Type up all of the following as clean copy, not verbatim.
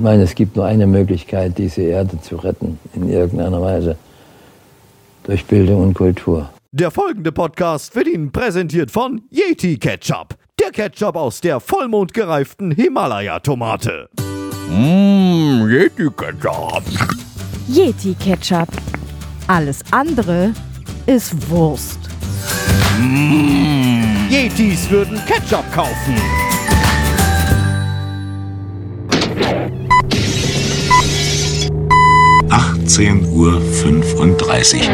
meine, es gibt nur eine Möglichkeit, diese Erde zu retten, in irgendeiner Weise. Durch Bildung und Kultur. Der folgende Podcast wird Ihnen präsentiert von Yeti Ketchup. Der Ketchup aus der vollmondgereiften Himalaya-Tomate. Yeti Ketchup. Yeti Ketchup. Alles andere ist Wurst. Yetis würden Ketchup kaufen. Uhr 35.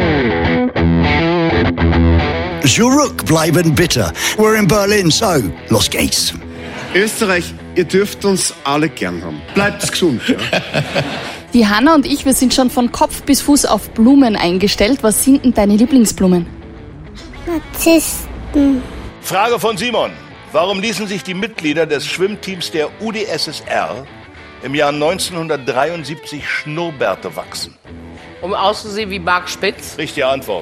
Zurück bleiben bitte. We're in Berlin, so los geht's. Österreich, ihr dürft uns alle gern haben. Bleibt gesund, ja? Die Hanna und ich, wir sind schon von Kopf bis Fuß auf Blumen eingestellt. Was sind denn deine Lieblingsblumen? Narzissten. Frage von Simon. Warum ließen sich die Mitglieder des Schwimmteams der UdSSR im Jahr 1973 Schnurrbärte wachsen? Um auszusehen wie Mark Spitz? Richtige Antwort.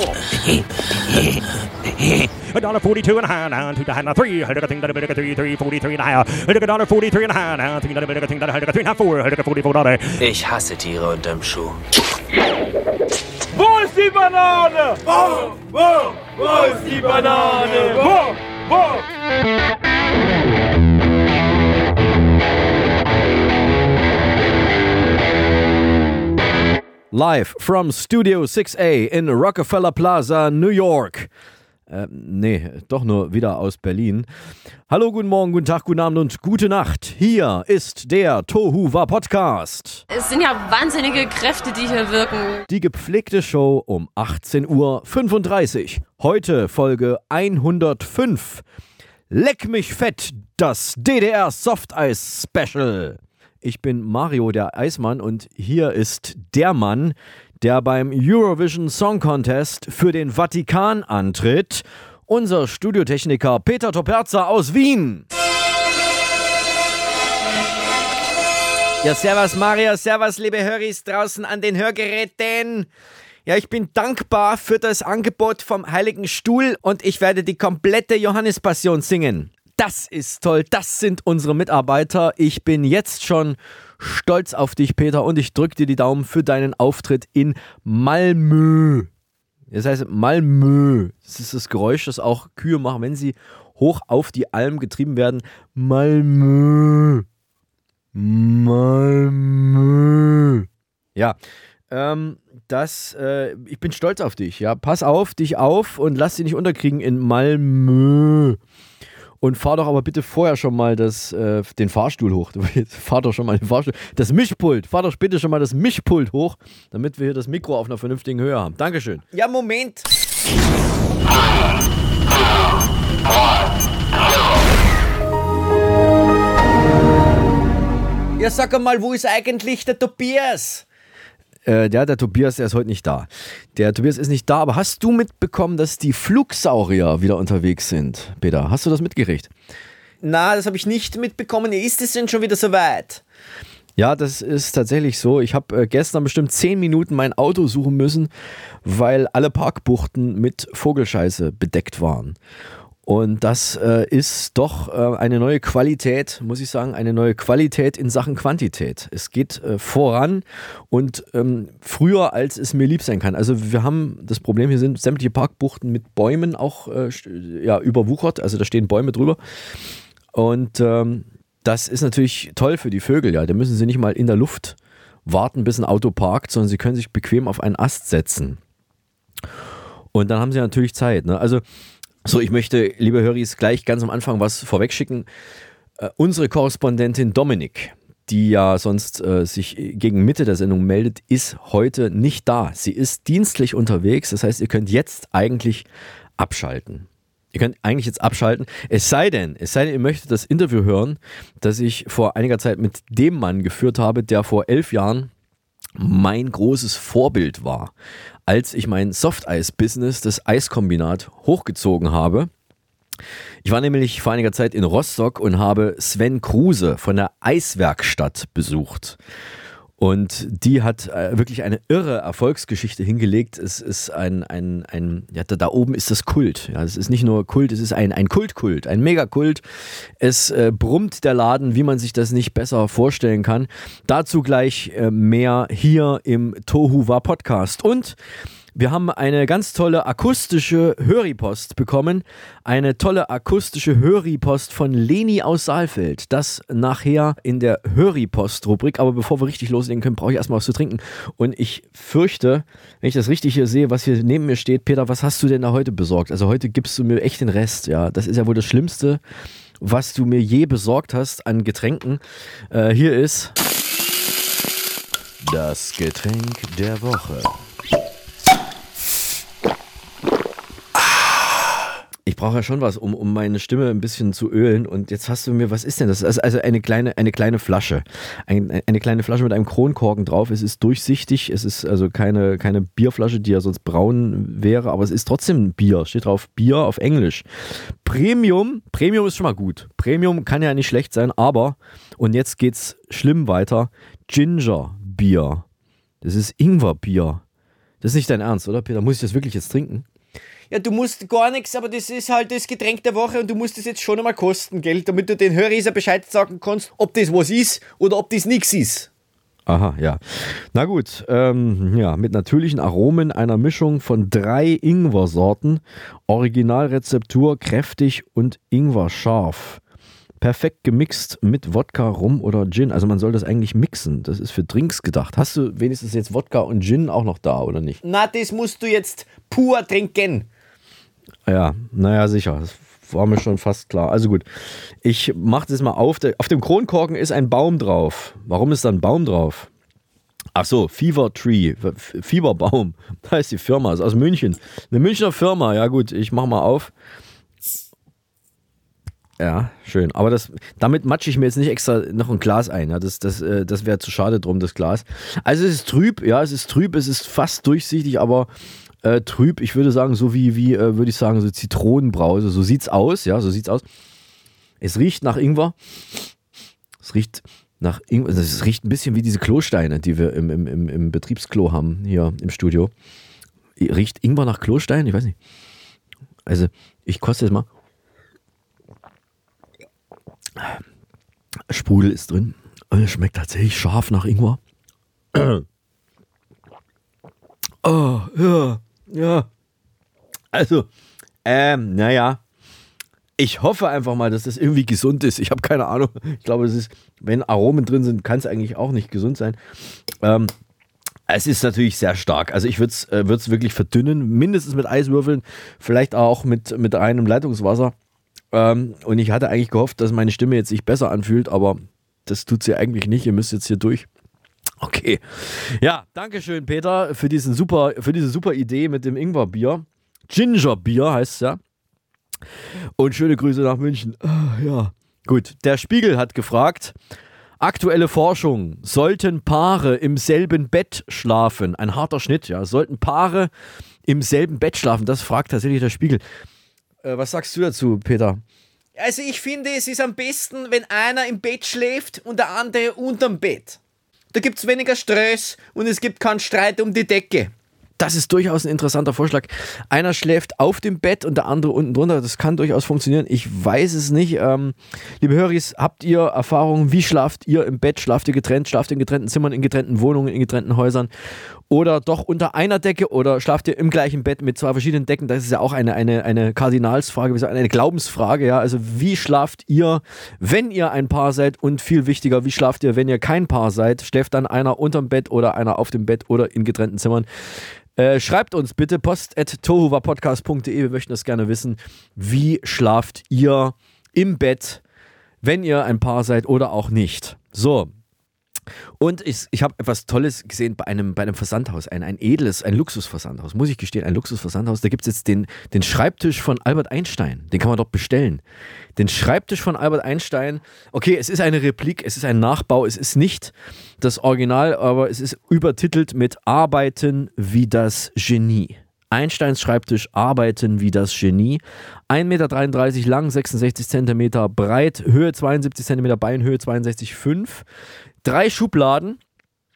$1.42 and a half down to the hand of three. I think that a bit of $3.43 and a half. $1.43 and a half down. I think that a bit of $3.4. Ich hasse Tiere unterm Schuh. Wo ist die Banane? Wo ist die Banane? Wo? Live from Studio 6A in Rockefeller Plaza, New York. Doch nur wieder aus Berlin. Hallo, guten Morgen, guten Tag, guten Abend und gute Nacht. Hier ist der Tohuwa Podcast. Es sind ja wahnsinnige Kräfte, die hier wirken. Die gepflegte Show um 18.35 Uhr. Heute Folge 105. Leck mich fett, das DDR Softeis Special. Ich bin Mario, der Eismann, und hier ist der Mann, der beim Eurovision Song Contest für den Vatikan antritt, unser Studiotechniker Peter Toperza aus Wien. Ja, servus Mario, servus liebe Höris draußen an den Hörgeräten. Ja, ich bin dankbar für das Angebot vom Heiligen Stuhl und ich werde die komplette Johannespassion singen. Das ist toll, das sind unsere Mitarbeiter. Ich bin jetzt schon stolz auf dich, Peter, und ich drücke dir die Daumen für deinen Auftritt in Malmö. Das heißt Malmö. Das ist das Geräusch, das auch Kühe machen, wenn sie hoch auf die Alm getrieben werden. Malmö. Malmö. Ja, ich bin stolz auf dich. Ja, pass auf dich auf und lass dich nicht unterkriegen in Malmö. Und fahr doch aber bitte vorher schon mal den Fahrstuhl hoch. Fahr doch schon mal den Fahrstuhl. Das Mischpult. Fahr doch bitte schon mal das Mischpult hoch, damit wir hier das Mikro auf einer vernünftigen Höhe haben. Dankeschön. Ja, Moment. Ja, sag mal, wo ist eigentlich der Tobias? Der Tobias, der ist heute nicht da. Der Tobias ist nicht da, aber hast du mitbekommen, dass die Flugsaurier wieder unterwegs sind? Peter, hast du das mitgekriegt? Na, das habe ich nicht mitbekommen. Ist es denn schon wieder soweit? Ja, das ist tatsächlich so. Ich habe gestern bestimmt 10 Minuten mein Auto suchen müssen, weil alle Parkbuchten mit Vogelscheiße bedeckt waren. Und das ist doch eine neue Qualität, muss ich sagen, eine neue Qualität in Sachen Quantität. Es geht voran und früher, als es mir lieb sein kann. Also wir haben das Problem, hier sind sämtliche Parkbuchten mit Bäumen auch überwuchert, also da stehen Bäume drüber. Und das ist natürlich toll für die Vögel, ja. Da müssen sie nicht mal in der Luft warten, bis ein Auto parkt, sondern sie können sich bequem auf einen Ast setzen. Und dann haben sie natürlich Zeit, ne? Also so, ich möchte, liebe Höris, gleich ganz am Anfang was vorwegschicken. Unsere Korrespondentin Dominik, die ja sonst sich gegen Mitte der Sendung meldet, ist heute nicht da. Sie ist dienstlich unterwegs, das heißt, ihr könnt jetzt eigentlich abschalten. Es sei denn, ihr möchtet das Interview hören, das ich vor einiger Zeit mit dem Mann geführt habe, der vor 11 Jahren mein großes Vorbild war, als ich mein Softeis-Business, das Eiskombinat, hochgezogen habe. Ich war nämlich vor einiger Zeit in Rostock und habe Sven Kruse von der Eiswerkstatt besucht. Und die hat wirklich eine irre Erfolgsgeschichte hingelegt. Es ist da oben ist das Kult. Ja, es ist nicht nur Kult, es ist ein Kultkult, ein Megakult. Es brummt der Laden, wie man sich das nicht besser vorstellen kann. Dazu gleich mehr hier im Tohuwa Podcast. Und wir haben eine ganz tolle akustische Höripost bekommen. Eine tolle akustische Höripost von Leni aus Saalfeld. Das nachher in der Höripost-Rubrik. Aber bevor wir richtig loslegen können, brauche ich erstmal was zu trinken. Und ich fürchte, wenn ich das richtig hier sehe, was hier neben mir steht, Peter, was hast du denn da heute besorgt? Also heute gibst du mir echt den Rest. Ja, das ist ja wohl das Schlimmste, was du mir je besorgt hast an Getränken. Hier ist das Getränk der Woche. Ich brauche ja schon was, um meine Stimme ein bisschen zu ölen. Und jetzt hast du mir, was ist denn das? Also eine kleine Flasche. Eine kleine Flasche mit einem Kronkorken drauf. Es ist durchsichtig. Es ist also keine Bierflasche, die ja sonst braun wäre. Aber es ist trotzdem Bier. Steht drauf Bier auf Englisch. Premium ist schon mal gut. Premium kann ja nicht schlecht sein. Aber, und jetzt geht's schlimm weiter, Ginger-Bier. Das ist Ingwer-Bier. Das ist nicht dein Ernst, oder Peter? Muss ich das wirklich jetzt trinken? Ja, du musst gar nichts, aber das ist halt das Getränk der Woche und du musst das jetzt schon einmal kosten, gell? Damit du den Hörern Bescheid sagen kannst, ob das was ist oder ob das nichts ist. Aha, ja. Na gut, mit natürlichen Aromen einer Mischung von 3 Ingwer-Sorten. Originalrezeptur, kräftig und Ingwer scharf. Perfekt gemixt mit Wodka, Rum oder Gin. Also man soll das eigentlich mixen. Das ist für Drinks gedacht. Hast du wenigstens jetzt Wodka und Gin auch noch da, oder nicht? Na, das musst du jetzt pur trinken. Ja, naja, sicher. Das war mir schon fast klar. Also gut, ich mache das mal auf. Auf dem Kronkorken ist ein Baum drauf. Warum ist da ein Baum drauf? Ach so, Fever Tree, Fieberbaum. Da ist die Firma, ist aus München. Eine Münchner Firma. Ja gut, ich mache mal auf. Ja, schön. Aber damit matsche ich mir jetzt nicht extra noch ein Glas ein. Ja, das wäre zu schade drum, das Glas. Also es ist trüb, es ist fast durchsichtig, aber trüb, ich würde sagen, so wie würde ich sagen, so Zitronenbrause. So sieht's aus, ja, so sieht's aus. Es riecht nach Ingwer. Es riecht ein bisschen wie diese Klosteine, die wir im Betriebsklo haben, hier im Studio. Riecht Ingwer nach Klostein? Ich weiß nicht. Also, ich koste jetzt mal. Sprudel ist drin. Es schmeckt tatsächlich scharf nach Ingwer. Oh, ja. Also, naja. Ich hoffe einfach mal, dass das irgendwie gesund ist. Ich habe keine Ahnung. Ich glaube, wenn Aromen drin sind, kann es eigentlich auch nicht gesund sein. Es ist natürlich sehr stark. Also ich würde es wirklich verdünnen. Mindestens mit Eiswürfeln. Vielleicht auch mit reinem Leitungswasser. Und ich hatte eigentlich gehofft, dass meine Stimme jetzt sich besser anfühlt, aber das tut sie eigentlich nicht. Ihr müsst jetzt hier durch. Okay. Ja, danke schön, Peter, für diese super Idee mit dem Ingwerbier. Gingerbier heißt es ja. Und schöne Grüße nach München. Ja, gut. Der Spiegel hat gefragt, aktuelle Forschung, sollten Paare im selben Bett schlafen? Ein harter Schnitt, ja. Sollten Paare im selben Bett schlafen? Das fragt tatsächlich der Spiegel. Was sagst du dazu, Peter? Also ich finde, es ist am besten, wenn einer im Bett schläft und der andere unterm Bett. Da gibt es weniger Stress und es gibt keinen Streit um die Decke. Das ist durchaus ein interessanter Vorschlag. Einer schläft auf dem Bett und der andere unten drunter. Das kann durchaus funktionieren. Ich weiß es nicht. Liebe Höris, habt ihr Erfahrungen? Wie schlaft ihr im Bett? Schlaft ihr getrennt? Schlaft ihr in getrennten Zimmern, in getrennten Wohnungen, in getrennten Häusern? Oder doch unter einer Decke? Oder schlaft ihr im gleichen Bett mit 2 verschiedenen Decken? Das ist ja auch eine Kardinalsfrage, eine Glaubensfrage. Ja? Also wie schlaft ihr, wenn ihr ein Paar seid? Und viel wichtiger, wie schlaft ihr, wenn ihr kein Paar seid? Schläft dann einer unterm Bett oder einer auf dem Bett oder in getrennten Zimmern? Schreibt uns bitte post@tohuwapodcast.de. Wir möchten das gerne wissen. Wie schlaft ihr im Bett, wenn ihr ein Paar seid oder auch nicht? So. Und ich habe etwas Tolles gesehen bei einem Versandhaus, ein Luxusversandhaus, muss ich gestehen, ein Luxusversandhaus. Da gibt es jetzt den Schreibtisch von Albert Einstein, den kann man dort bestellen. Den Schreibtisch von Albert Einstein, okay, es ist eine Replik, es ist ein Nachbau, es ist nicht das Original, aber es ist übertitelt mit Arbeiten wie das Genie. Einsteins Schreibtisch, Arbeiten wie das Genie. 1,33 Meter lang, 66 cm breit, Höhe 72 cm, Beinhöhe 62,5. 3 Schubladen,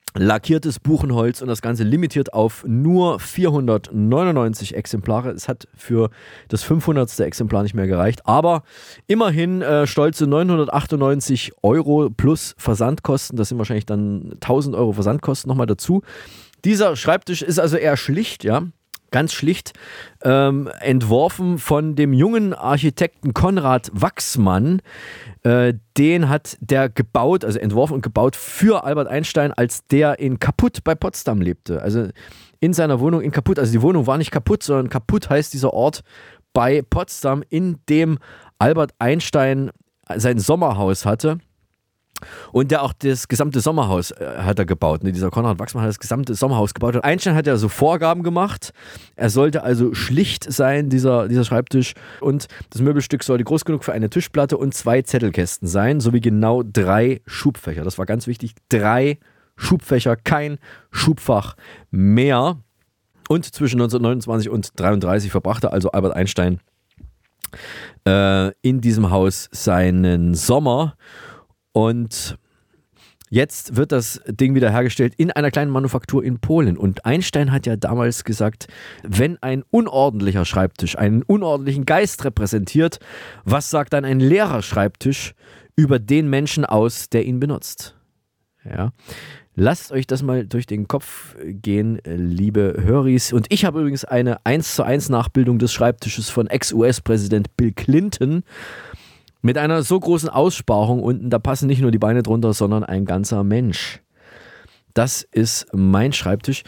lackiertes Buchenholz und das Ganze limitiert auf nur 499 Exemplare. Es hat für das 500. Exemplar nicht mehr gereicht, aber immerhin stolze 998 € plus Versandkosten. Das sind wahrscheinlich dann 1000 € Versandkosten nochmal dazu. Dieser Schreibtisch ist also eher schlicht, ja. Ganz schlicht, entworfen von dem jungen Architekten Konrad Wachsmann. Den hat der gebaut, also entworfen und gebaut für Albert Einstein, als der in Kaputt bei Potsdam lebte. Also in seiner Wohnung in Kaputt. Also die Wohnung war nicht kaputt, sondern Kaputt heißt dieser Ort bei Potsdam, in dem Albert Einstein sein Sommerhaus hatte. Und der auch das gesamte Sommerhaus hat er gebaut. Ne? Dieser Konrad Wachsmann hat das gesamte Sommerhaus gebaut. Und Einstein hat ja so Vorgaben gemacht. Er sollte also schlicht sein, dieser Schreibtisch. Und das Möbelstück sollte groß genug für eine Tischplatte und 2 Zettelkästen sein, sowie genau 3 Schubfächer. Das war ganz wichtig. 3 Schubfächer, kein Schubfach mehr. Und zwischen 1929 und 1933 verbrachte also Albert Einstein in diesem Haus seinen Sommer. Und jetzt wird das Ding wieder hergestellt in einer kleinen Manufaktur in Polen. Und Einstein hat ja damals gesagt, wenn ein unordentlicher Schreibtisch einen unordentlichen Geist repräsentiert, was sagt dann ein leerer Schreibtisch über den Menschen aus, der ihn benutzt? Ja. Lasst euch das mal durch den Kopf gehen, liebe Höris. Und ich habe übrigens eine 1:1 Nachbildung des Schreibtisches von Ex-US-Präsident Bill Clinton. Mit einer so großen Aussparung unten, da passen nicht nur die Beine drunter, sondern ein ganzer Mensch. Das ist mein Schreibtisch.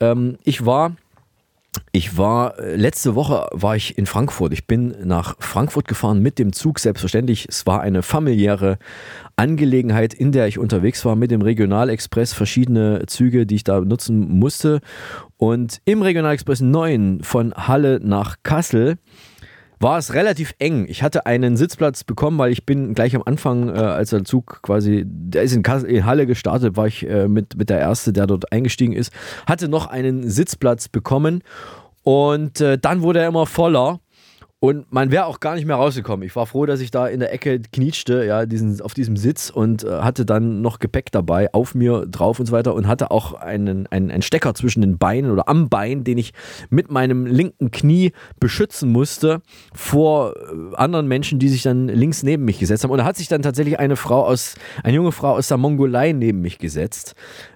Letzte Woche war ich in Frankfurt. Ich bin nach Frankfurt gefahren mit dem Zug, selbstverständlich. Es war eine familiäre Angelegenheit, in der ich unterwegs war mit dem Regionalexpress, verschiedene Züge, die ich da nutzen musste. Und im Regionalexpress 9 von Halle nach Kassel war es relativ eng. Ich hatte einen Sitzplatz bekommen, weil ich bin gleich am Anfang, als der Zug quasi, der ist in Halle gestartet, war ich mit der Erste, der dort eingestiegen ist, hatte noch einen Sitzplatz bekommen und dann wurde er immer voller und man wäre auch gar nicht mehr rausgekommen. Ich war froh, dass ich da in der Ecke knietschte, ja, auf diesem Sitz und hatte dann noch Gepäck dabei, auf mir drauf und so weiter und hatte auch einen Stecker zwischen den Beinen oder am Bein, den ich mit meinem linken Knie beschützen musste vor anderen Menschen, die sich dann links neben mich gesetzt haben. Und da hat sich dann tatsächlich eine junge Frau aus der Mongolei neben mich gesetzt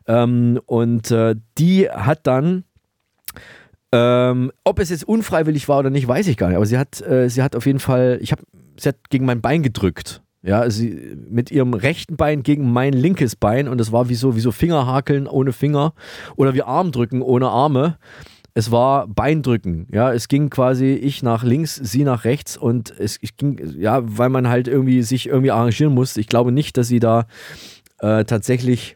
und die hat dann ob es jetzt unfreiwillig war oder nicht, weiß ich gar nicht. Aber sie hat auf jeden Fall, sie hat gegen mein Bein gedrückt. Ja, sie mit ihrem rechten Bein gegen mein linkes Bein und es war wie so Fingerhakeln ohne Finger oder wie Armdrücken ohne Arme. Es war Beindrücken. Ja, es ging quasi ich nach links, sie nach rechts und es ging, ja, weil man halt sich irgendwie arrangieren musste. Ich glaube nicht, dass sie da tatsächlich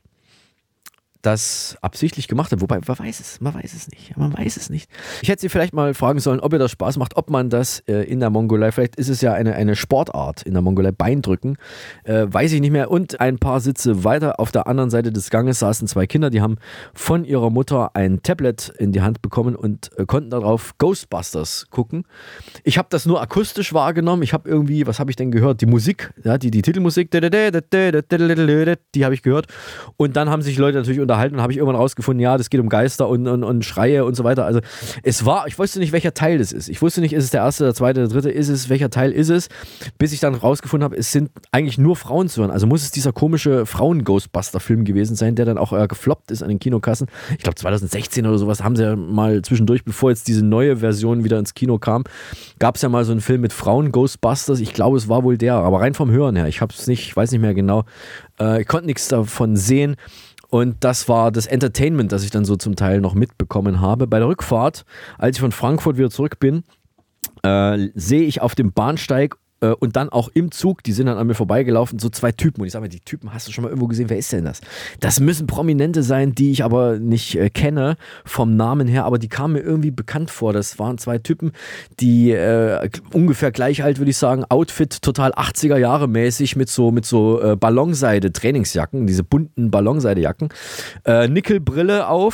das absichtlich gemacht hat, wobei man weiß es nicht. Ich hätte sie vielleicht mal fragen sollen, ob ihr das Spaß macht, ob man das in der Mongolei, vielleicht ist es ja eine Sportart in der Mongolei, Beindrücken, weiß ich nicht mehr. Und ein paar Sitze weiter auf der anderen Seite des Ganges saßen 2 Kinder, die haben von ihrer Mutter ein Tablet in die Hand bekommen und konnten darauf Ghostbusters gucken. Ich habe das nur akustisch wahrgenommen, ich habe irgendwie, was habe ich denn gehört? Die Musik, ja, die Titelmusik, die habe ich gehört und dann haben sich Leute natürlich unterhalten und habe ich irgendwann rausgefunden, ja, das geht um Geister und Schreie und so weiter. Also ich wusste nicht, welcher Teil das ist. Ich wusste nicht, ist es der erste, der zweite, der dritte, welcher Teil ist es, bis ich dann rausgefunden habe, es sind eigentlich nur Frauen zu hören. Also muss es dieser komische Frauen-Ghostbuster-Film gewesen sein, der dann auch gefloppt ist an den Kinokassen. Ich glaube 2016 oder sowas haben sie ja mal zwischendurch, bevor jetzt diese neue Version wieder ins Kino kam, gab es ja mal so einen Film mit Frauen-Ghostbusters. Ich glaube, es war wohl der, aber rein vom Hören her. Ich weiß nicht mehr genau. Ich konnte nichts davon sehen. Und das war das Entertainment, das ich dann so zum Teil noch mitbekommen habe. Bei der Rückfahrt, als ich von Frankfurt wieder zurück bin, sehe ich auf dem Bahnsteig und dann auch im Zug, die sind dann an mir vorbeigelaufen, so 2 Typen. Und ich sage mir, die Typen hast du schon mal irgendwo gesehen, wer ist denn das? Das müssen Prominente sein, die ich aber nicht kenne vom Namen her, aber die kamen mir irgendwie bekannt vor. Das waren 2 Typen, die ungefähr gleich alt, würde ich sagen, Outfit total 80er Jahre mäßig mit so Ballonseide Trainingsjacken, diese bunten Ballonseidejacken, Nickelbrille auf,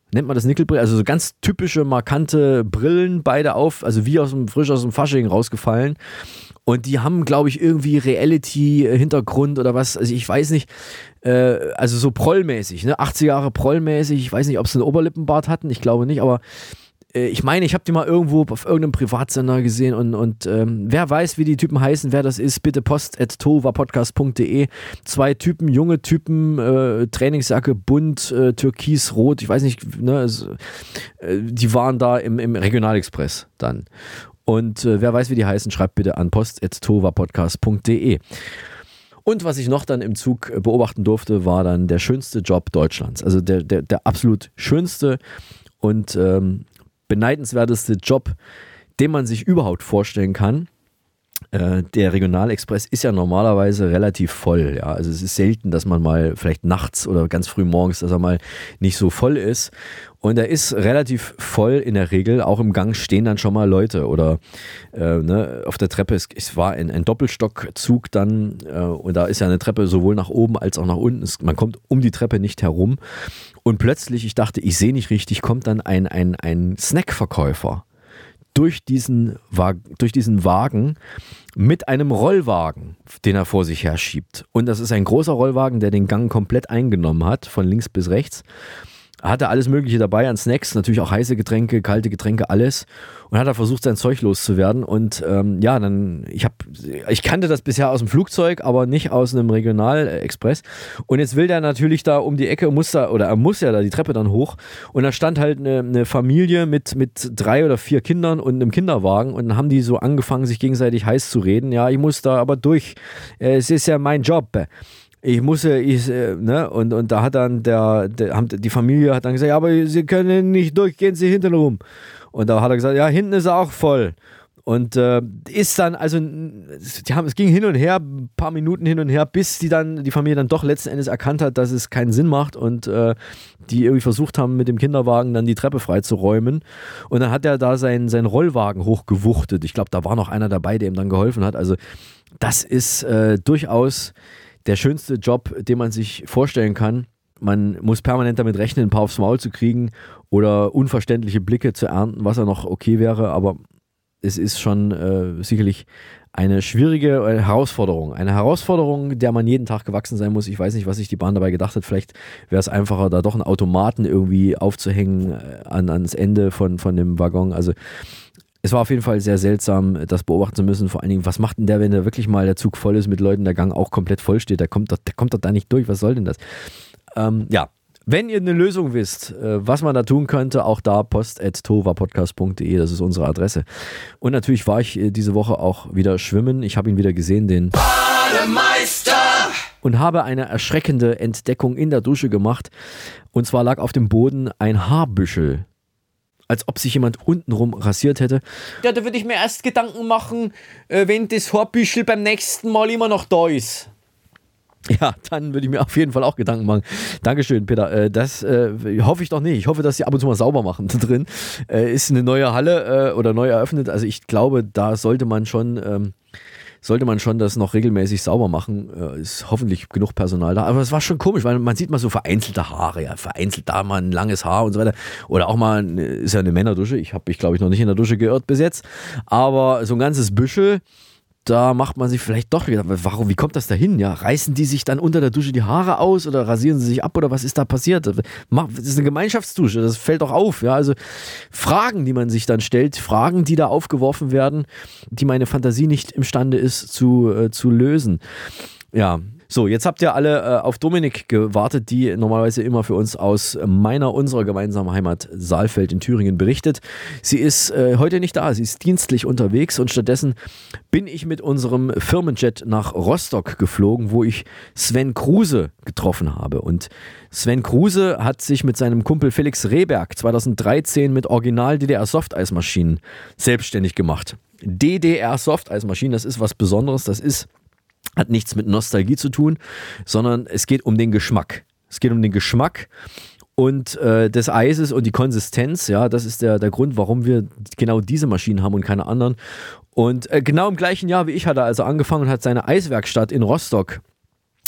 nennt man das Nickelbrille, also so ganz typische, markante Brillen, beide auf, also wie frisch aus dem Fasching rausgefallen. Und die haben, glaube ich, irgendwie Reality-Hintergrund oder was, also ich weiß nicht, also so Prollmäßig, ne? 80er Jahre Prollmäßig, ich weiß nicht, ob sie einen Oberlippenbart hatten, ich glaube nicht, aber ich meine, ich habe die mal irgendwo auf irgendeinem Privatsender gesehen und wer weiß, wie die Typen heißen, wer das ist, bitte post@tovapodcast.de. 2 Typen, junge Typen, Trainingsjacke, bunt, türkisrot, ich weiß nicht, ne, die waren da im Regionalexpress dann. Und wer weiß, wie die heißen, schreibt bitte an post@tovapodcast.de. Und was ich noch dann im Zug beobachten durfte, war dann der schönste Job Deutschlands. Also der absolut schönste und beneidenswerteste Job, den man sich überhaupt vorstellen kann. Der Regionalexpress ist ja normalerweise relativ voll. Ja? Also es ist selten, dass man mal vielleicht nachts oder ganz früh morgens, dass er mal nicht so voll ist. Und er ist relativ voll in der Regel. Auch im Gang stehen dann schon mal Leute oder auf der Treppe. Es war ein Doppelstockzug dann und da ist ja eine Treppe sowohl nach oben als auch nach unten. Man kommt um die Treppe nicht herum. Und plötzlich, ich dachte, ich sehe nicht richtig, kommt dann ein Snackverkäufer durch diesen Wagen mit einem Rollwagen, den er vor sich her schiebt. Und das ist ein großer Rollwagen, der den Gang komplett eingenommen hat, von links bis rechts. Er hatte alles Mögliche dabei an Snacks, natürlich auch heiße Getränke, kalte Getränke, alles. Und hat versucht, sein Zeug loszuwerden. Und ich kannte das bisher aus dem Flugzeug, aber nicht aus einem Regionalexpress. Und jetzt will der natürlich da um die Ecke, er muss ja da die Treppe dann hoch. Und da stand halt eine Familie mit 3 oder 4 Kindern und einem Kinderwagen. Und dann haben die so angefangen, sich gegenseitig heiß zu reden. Ja, ich muss da aber durch. Es ist ja mein Job. Und da hat dann die Familie hat dann gesagt, ja, aber Sie können nicht durch, gehen Sie hinten rum. Und da hat er gesagt, ja, hinten ist er auch voll. Und ist dann, also es ging hin und her, ein paar Minuten hin und her, bis die Familie dann doch letzten Endes erkannt hat, dass es keinen Sinn macht und die irgendwie versucht haben, mit dem Kinderwagen dann die Treppe freizuräumen. Und dann hat er da seinen Rollwagen hochgewuchtet. Ich glaube, da war noch einer dabei, der ihm dann geholfen hat. Also das ist durchaus der schönste Job, den man sich vorstellen kann. Man muss permanent damit rechnen, ein paar aufs Maul zu kriegen oder unverständliche Blicke zu ernten, was ja noch okay wäre, aber es ist schon sicherlich eine schwierige Herausforderung. Eine Herausforderung, der man jeden Tag gewachsen sein muss. Ich weiß nicht, was sich die Bahn dabei gedacht hat. Vielleicht wäre es einfacher, da doch einen Automaten irgendwie aufzuhängen ans Ende von dem Waggon. Also es war auf jeden Fall sehr seltsam, das beobachten zu müssen. Vor allen Dingen, was macht denn der, wenn da wirklich mal der Zug voll ist mit Leuten, der Gang auch komplett voll steht? Der kommt doch da nicht durch. Was soll denn das? Wenn ihr eine Lösung wisst, was man da tun könnte, auch da post@tovapodcast.de, das ist unsere Adresse. Und natürlich war ich diese Woche auch wieder schwimmen. Ich habe ihn wieder gesehen, den Bademeister! Und habe eine erschreckende Entdeckung in der Dusche gemacht. Und zwar lag auf dem Boden ein Haarbüschel. Als ob sich jemand untenrum rasiert hätte. Ja, da würde ich mir erst Gedanken machen, wenn das Haarbüschel beim nächsten Mal immer noch da ist. Ja, dann würde ich mir auf jeden Fall auch Gedanken machen. Dankeschön, Peter. Das hoffe ich doch nicht. Ich hoffe, dass sie ab und zu mal sauber machen da drin. Ist eine neue Halle oder neu eröffnet. Also ich glaube, da sollte man schon das noch regelmäßig sauber machen. Ist hoffentlich genug Personal da. Aber es war schon komisch, weil man sieht mal so vereinzelte Haare. Ja, vereinzelt da mal ein langes Haar und so weiter. Oder auch mal, ist ja eine Männerdusche. Ich habe mich, glaube ich, noch nicht in der Dusche geirrt bis jetzt. Aber so ein ganzes Büschel, da macht man sich vielleicht doch gedacht, wie kommt das da hin? Ja, reißen die sich dann unter der Dusche die Haare aus oder rasieren sie sich ab oder was ist da passiert? Das ist eine Gemeinschaftsdusche, das fällt doch auf. Ja, also Fragen, die man sich dann stellt, Fragen, die da aufgeworfen werden, die meine Fantasie nicht imstande ist zu lösen. Ja. So, jetzt habt ihr alle auf Dominik gewartet, die normalerweise immer für uns aus unserer gemeinsamen Heimat Saalfeld in Thüringen berichtet. Sie ist heute nicht da, sie ist dienstlich unterwegs und stattdessen bin ich mit unserem Firmenjet nach Rostock geflogen, wo ich Sven Kruse getroffen habe. Und Sven Kruse hat sich mit seinem Kumpel Felix Rehberg 2013 mit Original DDR-Softeismaschinen selbstständig gemacht. DDR-Softeismaschinen, das ist was Besonderes, hat nichts mit Nostalgie zu tun, sondern es geht um den Geschmack. Es geht um den Geschmack und des Eises und die Konsistenz. Ja, das ist der Grund, warum wir genau diese Maschinen haben und keine anderen. Und genau im gleichen Jahr wie ich hat er also angefangen und hat seine Eiswerkstatt in Rostock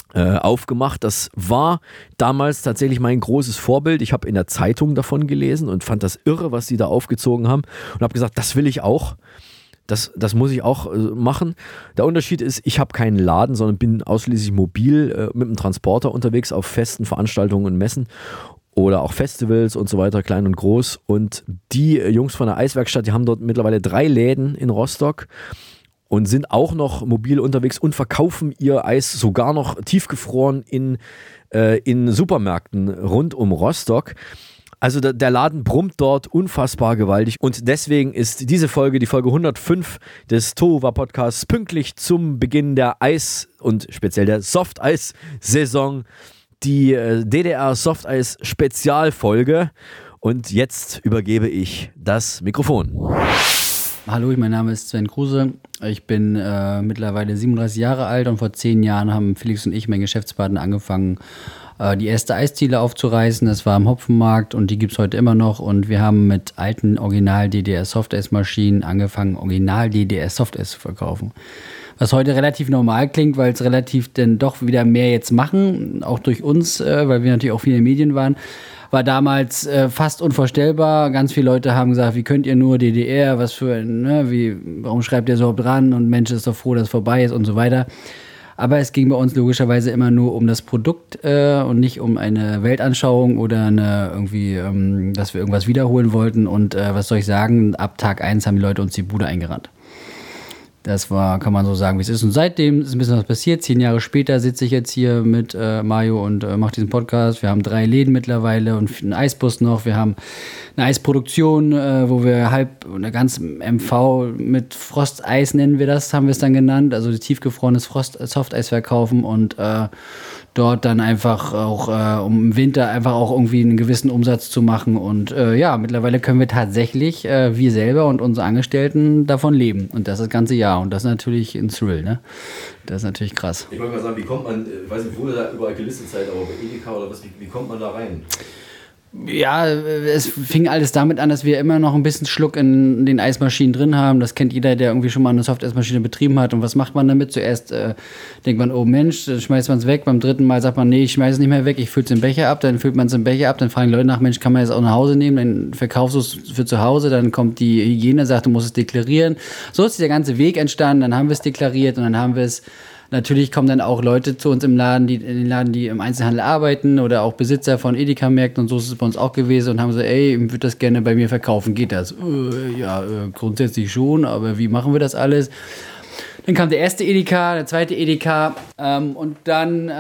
aufgemacht. Das war damals tatsächlich mein großes Vorbild. Ich habe in der Zeitung davon gelesen und fand das irre, was die da aufgezogen haben und habe gesagt, das will ich auch. Das muss ich auch machen. Der Unterschied ist, ich habe keinen Laden, sondern bin ausschließlich mobil mit einem Transporter unterwegs auf festen Veranstaltungen und Messen oder auch Festivals und so weiter, klein und groß. Und die Jungs von der Eiswerkstatt, die haben dort mittlerweile 3 Läden in Rostock und sind auch noch mobil unterwegs und verkaufen ihr Eis sogar noch tiefgefroren in Supermärkten rund um Rostock. Also der Laden brummt dort unfassbar gewaltig und deswegen ist diese Folge, die Folge 105 des Tohuwa Podcasts, pünktlich zum Beginn der Eis- und speziell der Softeis-Saison, die DDR Softeis-Spezialfolge. Und jetzt übergebe ich das Mikrofon. Hallo, mein Name ist Sven Kruse. Ich bin mittlerweile 37 Jahre alt und vor 10 Jahren haben Felix und ich, mein Geschäftspartner, angefangen, die erste Eisdiele aufzureißen. Das war am Hopfenmarkt und die gibt es heute immer noch. Und wir haben mit alten Original-DDR-Softeis-Maschinen angefangen, Original-DDR-Softeis zu verkaufen. Was heute relativ normal klingt, weil es relativ dann doch wieder mehr jetzt machen, auch durch uns, weil wir natürlich auch viele Medien waren. War damals fast unvorstellbar. Ganz viele Leute haben gesagt, wie könnt ihr nur DDR, was für warum schreibt ihr so dran und Mensch ist doch froh, dass es vorbei ist und so weiter. Aber es ging bei uns logischerweise immer nur um das Produkt und nicht um eine Weltanschauung oder dass wir irgendwas wiederholen wollten. Und was soll ich sagen, ab Tag 1 haben die Leute uns die Bude eingerannt. Das war, kann man so sagen, wie es ist. Und seitdem ist ein bisschen was passiert. 10 Jahre später sitze ich jetzt hier mit Mario und mache diesen Podcast. Wir haben 3 Läden mittlerweile und einen Eisbus noch. Wir haben eine Eisproduktion, wo wir eine ganze MV mit Frosteis nennen wir das, haben wir es dann genannt. Also tiefgefrorenes Softeis verkaufen und dort dann einfach auch, um im Winter einfach auch irgendwie einen gewissen Umsatz zu machen. Und mittlerweile können wir tatsächlich, wir selber und unsere Angestellten davon leben. Und das ganze Jahr. Und das ist natürlich ein Thrill, ne? Das ist natürlich krass. Ich wollte mal sagen, wie kommt man, ich weiß nicht, wo ihr da überall gelistet seid, aber bei Edeka oder was, wie kommt man da rein? Ja, es fing alles damit an, dass wir immer noch ein bisschen Schluck in den Eismaschinen drin haben. Das kennt jeder, der irgendwie schon mal eine Softeismaschine betrieben hat. Und was macht man damit? Zuerst denkt man, oh Mensch, dann schmeißt man es weg. Beim 3. Mal sagt man, nee, ich schmeiße es nicht mehr weg. Ich fülle es im Becher ab. Dann füllt man es im Becher ab. Dann fragen die Leute nach, Mensch, kann man das auch nach Hause nehmen? Dann verkaufst du es für zu Hause. Dann kommt die Hygiene, sagt, du musst es deklarieren. So ist der ganze Weg entstanden. Dann haben wir es deklariert und dann haben wir es. Natürlich kommen dann auch Leute zu uns in den Laden, die im Einzelhandel arbeiten oder auch Besitzer von Edeka-Märkten und so ist es bei uns auch gewesen und haben gesagt, ey, ich würde das gerne bei mir verkaufen, geht das? Grundsätzlich schon, aber wie machen wir das alles? Dann kam der erste Edeka, der zweite Edeka und dann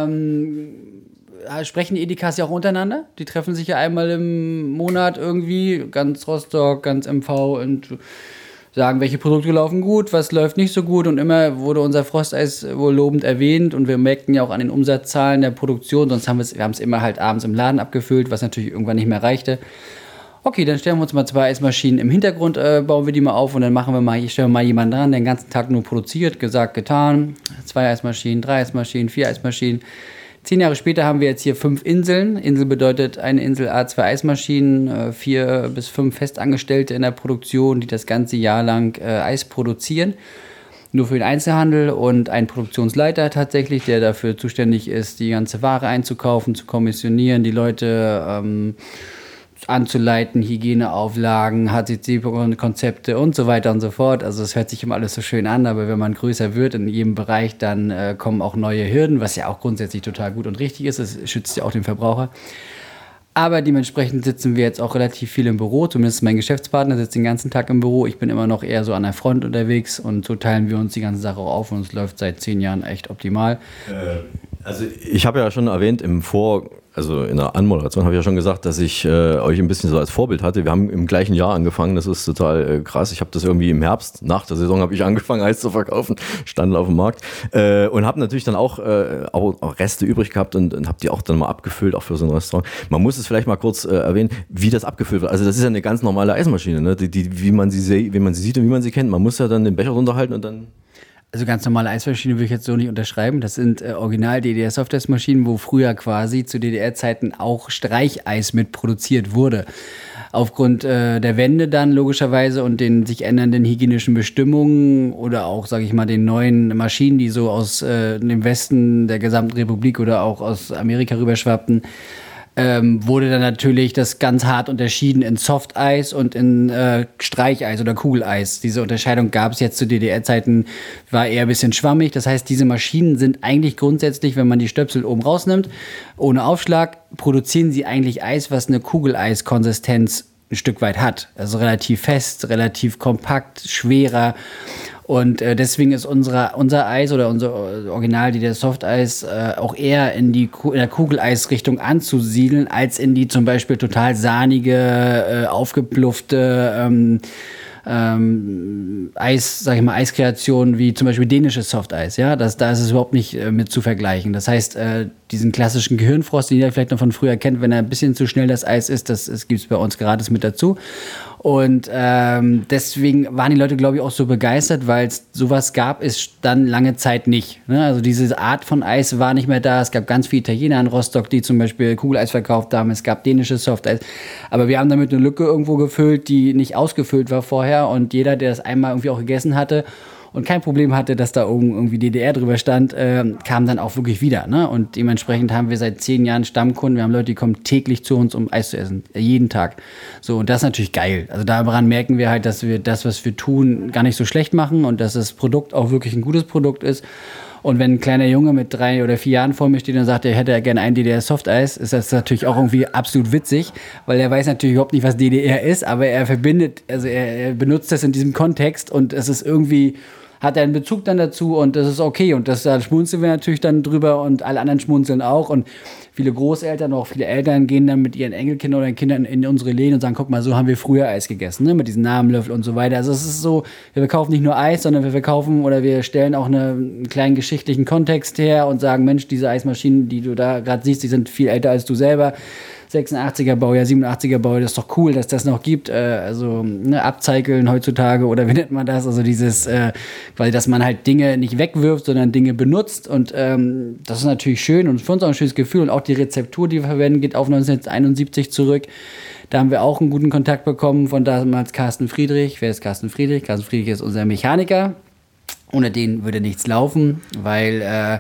sprechen die Edekas ja auch untereinander. Die treffen sich ja einmal im Monat irgendwie, ganz Rostock, ganz MV und sagen, welche Produkte laufen gut, was läuft nicht so gut und immer wurde unser Frosteis wohl lobend erwähnt und wir merkten ja auch an den Umsatzzahlen der Produktion, sonst haben wir haben es immer halt abends im Laden abgefüllt, was natürlich irgendwann nicht mehr reichte. Okay, dann stellen wir uns mal 2 Eismaschinen im Hintergrund, bauen wir die mal auf und dann stellen wir mal jemanden dran, der den ganzen Tag nur produziert, gesagt, getan, 2 Eismaschinen, 3 Eismaschinen, 4 Eismaschinen. 10 Jahre später haben wir jetzt hier 5 Inseln. Insel bedeutet eine Insel A2 Eismaschinen, 4 bis 5 Festangestellte in der Produktion, die das ganze Jahr lang Eis produzieren. Nur für den Einzelhandel und ein Produktionsleiter tatsächlich, der dafür zuständig ist, die ganze Ware einzukaufen, zu kommissionieren, die Leute anzuleiten, Hygieneauflagen, HCC-Konzepte und so weiter und so fort. Also es hört sich immer alles so schön an, aber wenn man größer wird in jedem Bereich, dann kommen auch neue Hürden, was ja auch grundsätzlich total gut und richtig ist. Das schützt ja auch den Verbraucher. Aber dementsprechend sitzen wir jetzt auch relativ viel im Büro, zumindest mein Geschäftspartner sitzt den ganzen Tag im Büro. Ich bin immer noch eher so an der Front unterwegs und so teilen wir uns die ganze Sache auch auf und es läuft seit 10 Jahren echt optimal. Also ich habe ja schon erwähnt also in der Anmoderation habe ich ja schon gesagt, dass ich euch ein bisschen so als Vorbild hatte. Wir haben im gleichen Jahr angefangen, das ist total krass. Ich habe das irgendwie im Herbst, nach der Saison habe ich angefangen, Eis zu verkaufen, stand auf dem Markt und habe natürlich dann auch Reste übrig gehabt und habe die auch dann mal abgefüllt, auch für so ein Restaurant. Man muss es vielleicht mal kurz erwähnen, wie das abgefüllt wird. Also das ist ja eine ganz normale Eismaschine, ne? Wie man sie sieht und wie man sie kennt. Man muss ja dann den Becher runterhalten und dann... Also ganz normale Eismaschine würde ich jetzt so nicht unterschreiben. Das sind original DDR-Softeis-Maschinen, wo früher quasi zu DDR-Zeiten auch Streicheis mit produziert wurde. aufgrund der Wende dann logischerweise und den sich ändernden hygienischen Bestimmungen oder auch, sage ich mal, den neuen Maschinen, die so aus dem Westen der gesamten Republik oder auch aus Amerika rüberschwappten, wurde dann natürlich das ganz hart unterschieden in Softeis und in Streicheis oder Kugeleis. Diese Unterscheidung gab es jetzt zu DDR-Zeiten, war eher ein bisschen schwammig. Das heißt, diese Maschinen sind eigentlich grundsätzlich, wenn man die Stöpsel oben rausnimmt, ohne Aufschlag, produzieren sie eigentlich Eis, was eine Kugeleis-Konsistenz ein Stück weit hat. Also relativ fest, relativ kompakt, schwerer. Und deswegen ist unser Eis oder unser Original, die der Softeis, auch eher in der Kugeleisrichtung anzusiedeln, als in die zum Beispiel total sahnige, aufgepluffte Eiskreation wie zum Beispiel dänisches Softeis. Ja? Da ist es überhaupt nicht mit zu vergleichen. Das heißt, diesen klassischen Gehirnfrost, den ihr vielleicht noch von früher kennt, wenn er ein bisschen zu schnell das Eis ist, das gibt es bei uns gratis mit dazu. Und deswegen waren die Leute, glaube ich, auch so begeistert, weil es sowas gab es dann lange Zeit nicht. Ne? Also diese Art von Eis war nicht mehr da. Es gab ganz viele Italiener in Rostock, die zum Beispiel Kugeleis verkauft haben. Es gab dänisches Softeis. Aber wir haben damit eine Lücke irgendwo gefüllt, die nicht ausgefüllt war vorher. Und jeder, der das einmal irgendwie auch gegessen hatte und kein Problem hatte, dass da irgendwie DDR drüber stand, kam dann auch wirklich wieder. Ne? Und dementsprechend haben wir seit 10 Jahren Stammkunden. Wir haben Leute, die kommen täglich zu uns, um Eis zu essen. Jeden Tag. So, und das ist natürlich geil. Also daran merken wir halt, dass wir das, was wir tun, gar nicht so schlecht machen und dass das Produkt auch wirklich ein gutes Produkt ist. Und wenn ein kleiner Junge mit 3 oder 4 Jahren vor mir steht und sagt, er hätte ja gerne ein DDR-Softeis, ist das natürlich auch irgendwie absolut witzig, weil er weiß natürlich überhaupt nicht, was DDR ist, aber er verbindet, also er benutzt das in diesem Kontext und es ist irgendwie, hat er einen Bezug dann dazu und das ist okay und da schmunzeln wir natürlich dann drüber und alle anderen schmunzeln auch und viele Großeltern, auch viele Eltern gehen dann mit ihren Enkelkindern oder Kindern in unsere Läden und sagen, guck mal, so haben wir früher Eis gegessen, ne? Mit diesen Namenlöffel und so weiter. Also es ist so, wir verkaufen nicht nur Eis, sondern wir verkaufen oder wir stellen auch einen kleinen geschichtlichen Kontext her und sagen, Mensch, diese Eismaschinen, die du da gerade siehst, die sind viel älter als du selber. 86er Baujahr, 87er Baujahr, das ist doch cool, dass das noch gibt. Also upcyclen heutzutage oder wie nennt man das? Also dieses, quasi, dass man halt Dinge nicht wegwirft, sondern Dinge benutzt und das ist natürlich schön und für uns auch ein schönes Gefühl und auch die Rezeptur, die wir verwenden, geht auf 1971 zurück. Da haben wir auch einen guten Kontakt bekommen von damals Carsten Friedrich. Wer ist Carsten Friedrich? Carsten Friedrich ist unser Mechaniker. Ohne den würde nichts laufen, weil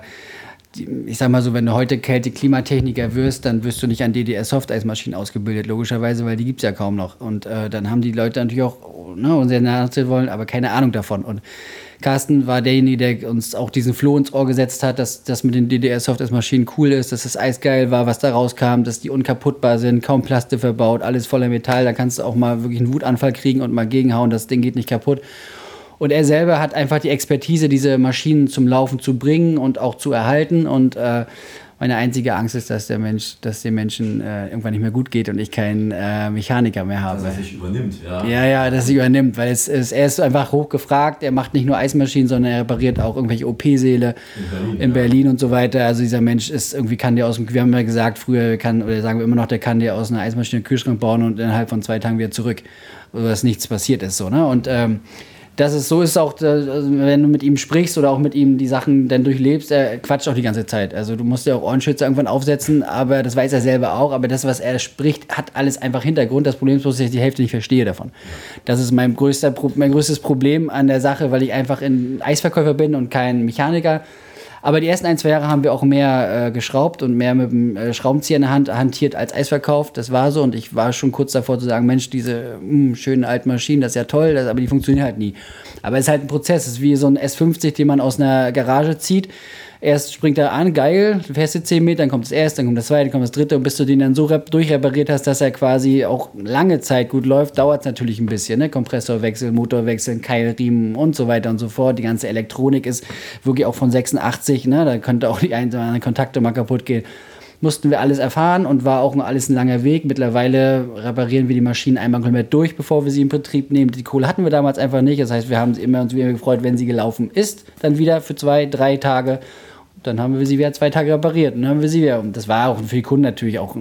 ich sag mal so, wenn du heute Klimatechniker wirst, dann wirst du nicht an DDR-Softeismaschinen ausgebildet, logischerweise, weil die gibt's ja kaum noch. Und dann haben die Leute natürlich auch, uns sehr nahe wollen, aber keine Ahnung davon. Und Carsten war derjenige, der uns auch diesen Floh ins Ohr gesetzt hat, dass das mit den DDR-Softeismaschinen cool ist, dass das Eis geil war, was da rauskam, dass die unkaputtbar sind, kaum Plaste verbaut, alles voller Metall. Da kannst du auch mal wirklich einen Wutanfall kriegen und mal gegenhauen, das Ding geht nicht kaputt. Und er selber hat einfach die Expertise, diese Maschinen zum Laufen zu bringen und auch zu erhalten. Und meine einzige Angst ist, dass den Menschen irgendwann nicht mehr gut geht und ich keinen Mechaniker mehr habe. Dass er sich übernimmt, ja. Ja, dass er sich übernimmt, weil er ist einfach hochgefragt. Er macht nicht nur Eismaschinen, sondern er repariert auch irgendwelche OP-Säle in Berlin und so weiter. Also dieser Mensch ist irgendwie, kann der wir haben ja gesagt, früher oder sagen wir immer noch, der kann der aus einer Eismaschine einen Kühlschrank bauen und innerhalb von 2 Tagen wieder zurück. Also dass nichts passiert ist so, ne? Und das ist so, ist auch, wenn du mit ihm sprichst oder auch mit ihm die Sachen dann durchlebst, er quatscht auch die ganze Zeit. Also du musst ja auch Ohrenschützer irgendwann aufsetzen, aber das weiß er selber auch. Aber das, was er spricht, hat alles einfach Hintergrund. Das Problem ist, dass ich die Hälfte nicht verstehe davon. Das ist mein größtes Problem an der Sache, weil ich einfach ein Eisverkäufer bin und kein Mechaniker. Aber die ersten 1-2 Jahre haben wir auch mehr geschraubt und mehr mit dem Schraubenzieher in der Hand hantiert als Eisverkauf. Das war so und ich war schon kurz davor zu sagen, Mensch, diese schönen alten Maschinen, das ist ja toll, aber die funktionieren halt nie. Aber es ist halt ein Prozess, es ist wie so ein S50, den man aus einer Garage zieht. Erst springt er an, geil, du fährst jetzt 10 Meter, dann kommt das erste, dann kommt das zweite, dann kommt das dritte und bis du den dann so durchrepariert hast, dass er quasi auch lange Zeit gut läuft, dauert es natürlich ein bisschen, ne? Kompressorwechsel, Motorwechsel, Keilriemen und so weiter und so fort. Die ganze Elektronik ist wirklich auch von 86, ne? Da könnte auch die einzelnen Kontakte mal kaputt gehen. Mussten wir alles erfahren und war auch alles ein langer Weg. Mittlerweile reparieren wir die Maschinen einmal komplett durch, bevor wir sie in Betrieb nehmen. Die Kohle hatten wir damals einfach nicht. Das heißt, wir haben uns wieder gefreut, wenn sie gelaufen ist, dann wieder für 2-3 Tage. Dann haben wir sie wieder 2 Tage repariert und dann haben wir sie wieder. Und das war auch für die Kunden natürlich auch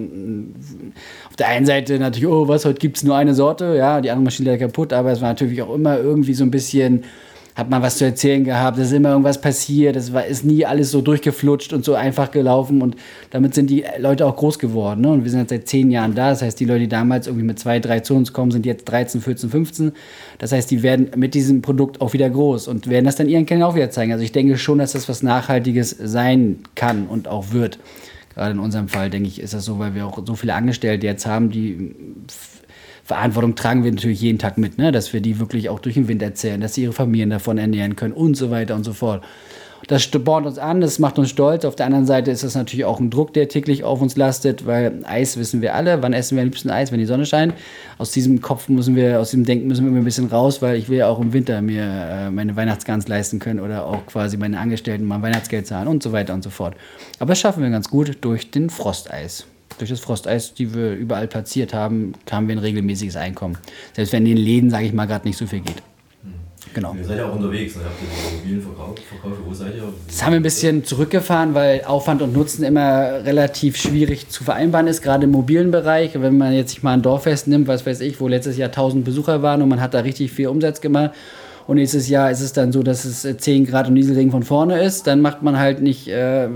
auf der einen Seite natürlich, oh was, heute gibt es nur eine Sorte. Ja, die andere Maschine ist kaputt, aber es war natürlich auch immer irgendwie so ein bisschen hat man was zu erzählen gehabt, es ist immer irgendwas passiert, ist nie alles so durchgeflutscht und so einfach gelaufen und damit sind die Leute auch groß geworden. Ne? Und wir sind jetzt seit 10 Jahren da, das heißt, die Leute, die damals irgendwie mit 2, 3 zu uns kommen, sind jetzt 13, 14, 15. Das heißt, die werden mit diesem Produkt auch wieder groß und werden das dann ihren Kindern auch wieder zeigen. Also ich denke schon, dass das was Nachhaltiges sein kann und auch wird. Gerade in unserem Fall, denke ich, ist das so, weil wir auch so viele Angestellte jetzt haben, die Verantwortung tragen wir natürlich jeden Tag mit, ne? Dass wir die wirklich auch durch den Wind erzählen, dass sie ihre Familien davon ernähren können und so weiter und so fort. Das spornt uns an, das macht uns stolz. Auf der anderen Seite ist das natürlich auch ein Druck, der täglich auf uns lastet, weil Eis wissen wir alle. Wann essen wir am liebsten Eis? Wenn die Sonne scheint. Aus diesem Denken müssen wir ein bisschen raus, weil ich will ja auch im Winter mir meine Weihnachtsgans leisten können oder auch quasi meine Angestellten mal Weihnachtsgeld zahlen und so weiter und so fort. Aber das schaffen wir ganz gut durch den Frosteis. Durch das Frosteis, die wir überall platziert haben, haben wir ein regelmäßiges Einkommen. Selbst wenn in den Läden, sage ich mal, gerade nicht so viel geht. Genau. Ihr seid ja auch unterwegs, ne? Habt ihr die mobilen Verkäufe, wo seid ihr? Das haben wir ein bisschen zurückgefahren, weil Aufwand und Nutzen immer relativ schwierig zu vereinbaren ist, gerade im mobilen Bereich. Wenn man jetzt sich mal ein Dorffest nimmt, was weiß ich, wo letztes Jahr 1000 Besucher waren und man hat da richtig viel Umsatz gemacht und nächstes Jahr ist es dann so, dass es 10 Grad und Nieselregen von vorne ist, dann macht man halt nicht,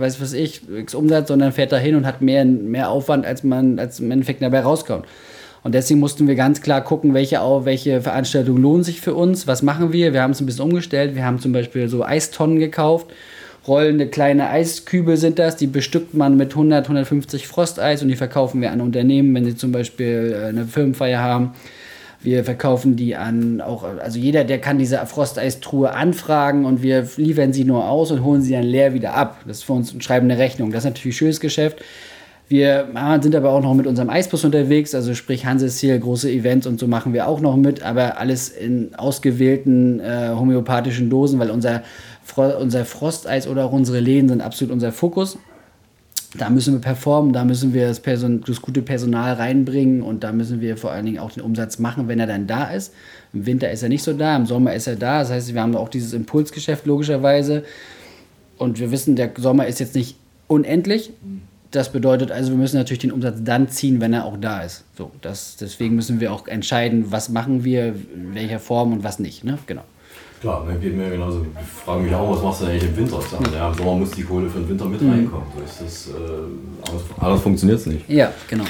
x Umsatz, sondern fährt da hin und hat mehr Aufwand, als im Endeffekt dabei rauskommt. Und deswegen mussten wir ganz klar gucken, welche Veranstaltungen lohnen sich für uns, was machen wir. Wir haben es ein bisschen umgestellt, wir haben zum Beispiel so Eistonnen gekauft, rollende kleine Eiskübel sind das, die bestückt man mit 100, 150 Frosteis und die verkaufen wir an Unternehmen, wenn sie zum Beispiel eine Firmenfeier haben. Wir verkaufen die also jeder, der kann diese Frosteistruhe anfragen und wir liefern sie nur aus und holen sie dann leer wieder ab. Das ist für uns und schreiben eine Rechnung. Das ist natürlich ein schönes Geschäft. Wir sind aber auch noch mit unserem Eisbus unterwegs, also sprich Hanseziel, große Events und so machen wir auch noch mit, aber alles in ausgewählten homöopathischen Dosen, weil unser Frosteis oder auch unsere Läden sind absolut unser Fokus. Da müssen wir performen, da müssen wir das gute Personal reinbringen und da müssen wir vor allen Dingen auch den Umsatz machen, wenn er dann da ist. Im Winter ist er nicht so da, im Sommer ist er da, das heißt, wir haben auch dieses Impulsgeschäft logischerweise und wir wissen, der Sommer ist jetzt nicht unendlich. Das bedeutet also, wir müssen natürlich den Umsatz dann ziehen, wenn er auch da ist. So, deswegen müssen wir auch entscheiden, was machen wir, in welcher Form und was nicht. Ne? Genau. Klar, dann geht mir genauso. Ich frage mich auch, was machst du eigentlich im Winter? Ja, im Sommer muss die Kohle für den Winter mit reinkommen. So ist das, anders funktioniert es nicht. Ja, genau.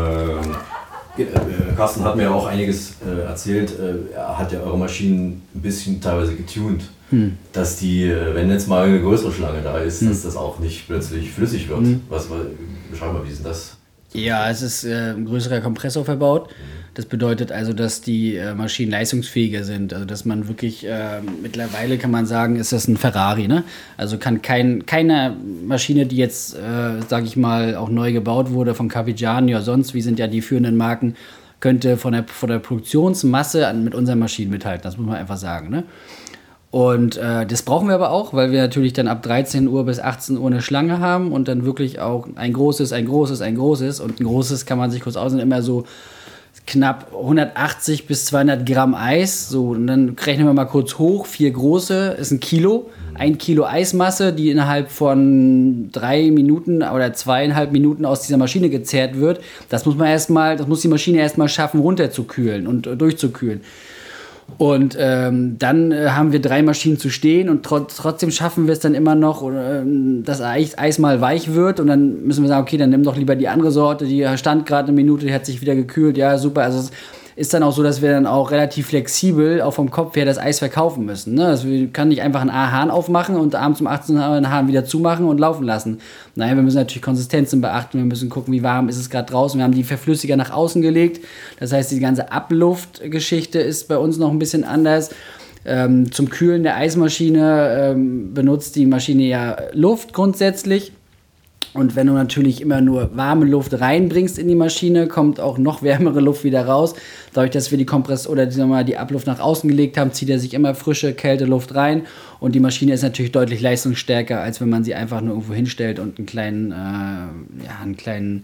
Carsten hat mir auch einiges erzählt. Er hat ja eure Maschinen ein bisschen teilweise getuned. Dass die, wenn jetzt mal eine größere Schlange da ist, dass das auch nicht plötzlich flüssig wird. Beschreib mal, wie ist denn das? Ja, es ist ein größerer Kompressor verbaut. Das bedeutet also, dass die Maschinen leistungsfähiger sind. Also dass man wirklich, mittlerweile kann man sagen, ist das ein Ferrari. Ne? Also kann keine Maschine, die jetzt, sage ich mal, auch neu gebaut wurde von Carpigiani oder sonst, wie sind ja die führenden Marken, könnte von der Produktionsmasse mit unseren Maschinen mithalten. Das muss man einfach sagen. Ne? Und das brauchen wir aber auch, weil wir natürlich dann ab 13 Uhr bis 18 Uhr eine Schlange haben und dann wirklich auch ein großes. Und ein großes kann man sich kurz aussehen, immer so knapp 180 bis 200 Gramm Eis. So, und dann rechnen wir mal kurz hoch. 4 große ist 1 Kilo. 1 Kilo Eismasse, die innerhalb von 3 Minuten oder 2,5 Minuten aus dieser Maschine gezehrt wird. Das muss die Maschine erstmal schaffen, runterzukühlen und durchzukühlen. Und dann haben wir 3 Maschinen zu stehen und trotzdem schaffen wir es dann immer noch, dass Eis mal weich wird und dann müssen wir sagen, okay, dann nimm doch lieber die andere Sorte, die stand gerade eine Minute, die hat sich wieder gekühlt, ja super, also es ist dann auch so, dass wir dann auch relativ flexibel auch vom Kopf her das Eis verkaufen müssen. Ne? Also wir können nicht einfach einen Hahn aufmachen und abends um 18 Uhr einen Hahn wieder zumachen und laufen lassen. Nein, wir müssen natürlich Konsistenzen beachten, wir müssen gucken, wie warm ist es gerade draußen. Wir haben die Verflüssiger nach außen gelegt, das heißt, die ganze Abluftgeschichte ist bei uns noch ein bisschen anders. Zum Kühlen der Eismaschine benutzt die Maschine ja Luft grundsätzlich. Und wenn du natürlich immer nur warme Luft reinbringst in die Maschine, kommt auch noch wärmere Luft wieder raus. Dadurch, dass wir die Abluft nach außen gelegt haben, zieht er sich immer frische, kalte Luft rein. Und die Maschine ist natürlich deutlich leistungsstärker, als wenn man sie einfach nur irgendwo hinstellt und einen kleinen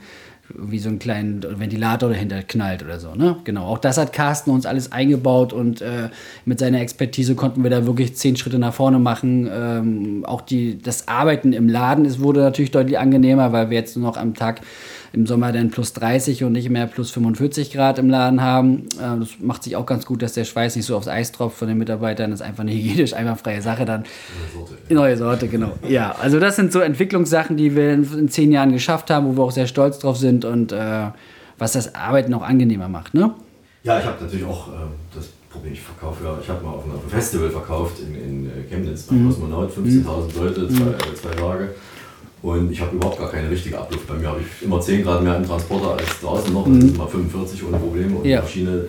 wie so einen kleinen Ventilator dahinter knallt oder so, ne? Genau, auch das hat Carsten uns alles eingebaut und mit seiner Expertise konnten wir da wirklich 10 Schritte nach vorne machen. Auch das Arbeiten im Laden wurde natürlich deutlich angenehmer, weil wir jetzt nur noch am Tag im Sommer dann plus 30 und nicht mehr plus 45 Grad im Laden haben. Das macht sich auch ganz gut, dass der Schweiß nicht so aufs Eis tropft von den Mitarbeitern. Das ist einfach eine hygienisch einwandfreie Sache dann. Neue Sorte, genau. Ja, also das sind so Entwicklungssachen, die wir in 10 Jahren geschafft haben, wo wir auch sehr stolz drauf sind und was das Arbeiten auch angenehmer macht, ne? Ja, ich habe natürlich auch das Problem, ich habe mal auf einem Festival verkauft in Chemnitz beim Kosmonaut, 15.000 Leute, 2 Tage. Und ich habe überhaupt gar keine richtige Abluft. Bei mir habe ich immer 10 Grad mehr im Transporter als draußen noch. Das sind mal 45 ohne Probleme. Und die Maschine,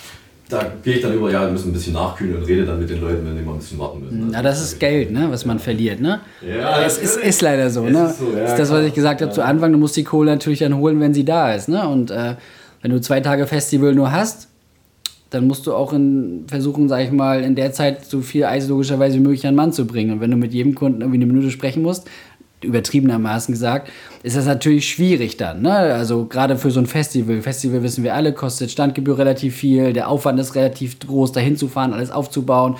da gehe ich dann über, wir müssen ein bisschen nachkühlen und rede dann mit den Leuten, wenn die mal ein bisschen warten müssen. Also das ist Geld, ne, was man verliert, ne? Ja, es ist leider so, ne? Ist so, ja, das ist das, was ich gesagt habe zu Anfang. Du musst die Kohle natürlich dann holen, wenn sie da ist, ne? Und wenn du 2 Tage Festival nur hast, dann musst du auch versuchen, sag ich mal, in der Zeit so viel Eis logischerweise wie möglich an den Mann zu bringen. Und wenn du mit jedem Kunden irgendwie 1 Minute sprechen musst, übertriebenermaßen gesagt, ist das natürlich schwierig dann, ne? Also gerade für so ein Festival. Festival wissen wir alle, kostet Standgebühr relativ viel, der Aufwand ist relativ groß, dahin zu fahren, alles aufzubauen.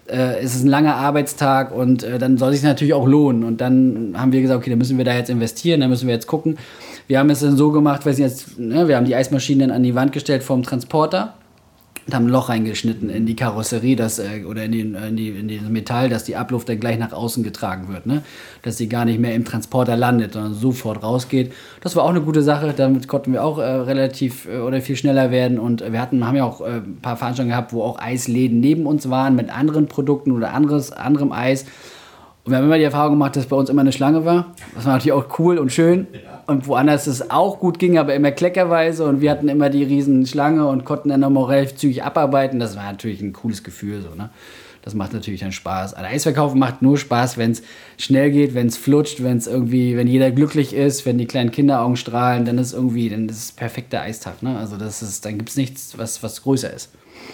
Es ist ein langer Arbeitstag und dann soll es sich natürlich auch lohnen. Und dann haben wir gesagt, okay, dann müssen wir da jetzt investieren, dann müssen wir jetzt gucken. Wir haben es dann so gemacht, wir haben die Eismaschinen dann an die Wand gestellt vom Transporter und haben ein Loch reingeschnitten in die Karosserie oder in das Metall, dass die Abluft dann gleich nach außen getragen wird, ne? Dass sie gar nicht mehr im Transporter landet, sondern sofort rausgeht. Das war auch eine gute Sache, damit konnten wir auch relativ oder viel schneller werden und wir haben ja auch ein paar Veranstaltungen gehabt, wo auch Eisläden neben uns waren mit anderen Produkten oder anderem Eis. Und wir haben immer die Erfahrung gemacht, dass bei uns immer eine Schlange war. Das war natürlich auch cool und schön. Und woanders es auch gut ging, aber immer kleckerweise. Und wir hatten immer die riesen Schlange und konnten dann nochmal relativ zügig abarbeiten. Das war natürlich ein cooles Gefühl. So, ne? Das macht natürlich dann Spaß. Also Eisverkaufen macht nur Spaß, wenn es schnell geht, wenn es flutscht, wenn jeder glücklich ist, wenn die kleinen Kinderaugen strahlen, dann ist es perfekter Eistag. Ne? Also dann gibt es nichts, was größer ist.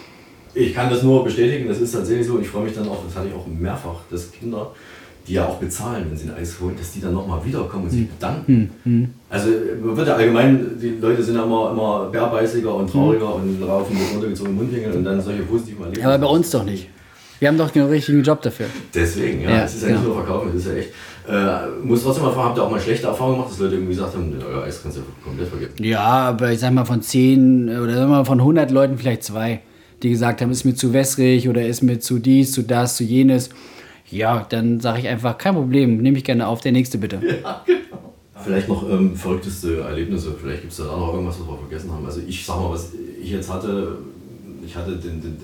Ich kann das nur bestätigen, das ist tatsächlich so. Ich freue mich dann auch, das hatte ich auch mehrfach, dass Kinder, die ja auch bezahlen, wenn sie ein Eis holen, dass die dann nochmal wiederkommen und sich bedanken. Also man wird ja allgemein, die Leute sind ja immer bärbeißiger und trauriger und laufen mit runtergezogenen Mundwinkeln und dann solche positiven Erlebnisse. Ja, aber bei uns doch nicht. Wir haben doch den richtigen Job dafür. Deswegen, es ist ja nicht nur Verkaufen, es ist ja echt. Muss trotzdem mal fragen, habt ihr auch mal schlechte Erfahrungen gemacht, dass Leute irgendwie gesagt haben, euer Eis kannst du ja komplett vergessen? Ja, aber ich sag mal von 10 oder sagen wir mal von 100 Leuten vielleicht 2, die gesagt haben, ist mir zu wässrig oder ist mir zu dies, zu das, zu jenes. Ja, dann sage ich einfach, kein Problem, nehme ich gerne auf, der nächste bitte. Ja, genau. Vielleicht noch verrückteste Erlebnisse, vielleicht gibt es da noch irgendwas, was wir vergessen haben. Also ich sag mal, was ich jetzt hatte, ich hatte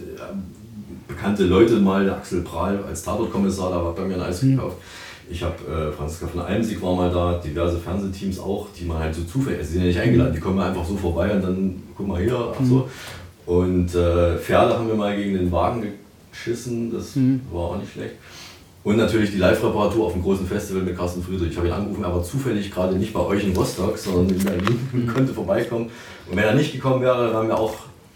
bekannte Leute mal, der Axel Prahl als Tatortkommissar, da war bei mir ein Eis gekauft. Ich habe Franziska von Almsieg war mal da, diverse Fernsehteams auch, die man halt so zufällig, sie sind ja nicht eingeladen, die kommen einfach so vorbei und dann, guck mal hier, ach so. Und Pferde haben wir mal gegen den Wagen geschissen, das war auch nicht schlecht. Und natürlich die Live-Reparatur auf dem großen Festival mit Carsten Friedrich. Ich habe ihn angerufen, aber zufällig gerade nicht bei euch in Rostock, sondern in Berlin, konnte vorbeikommen. Und wenn er nicht gekommen wäre, wären wir auch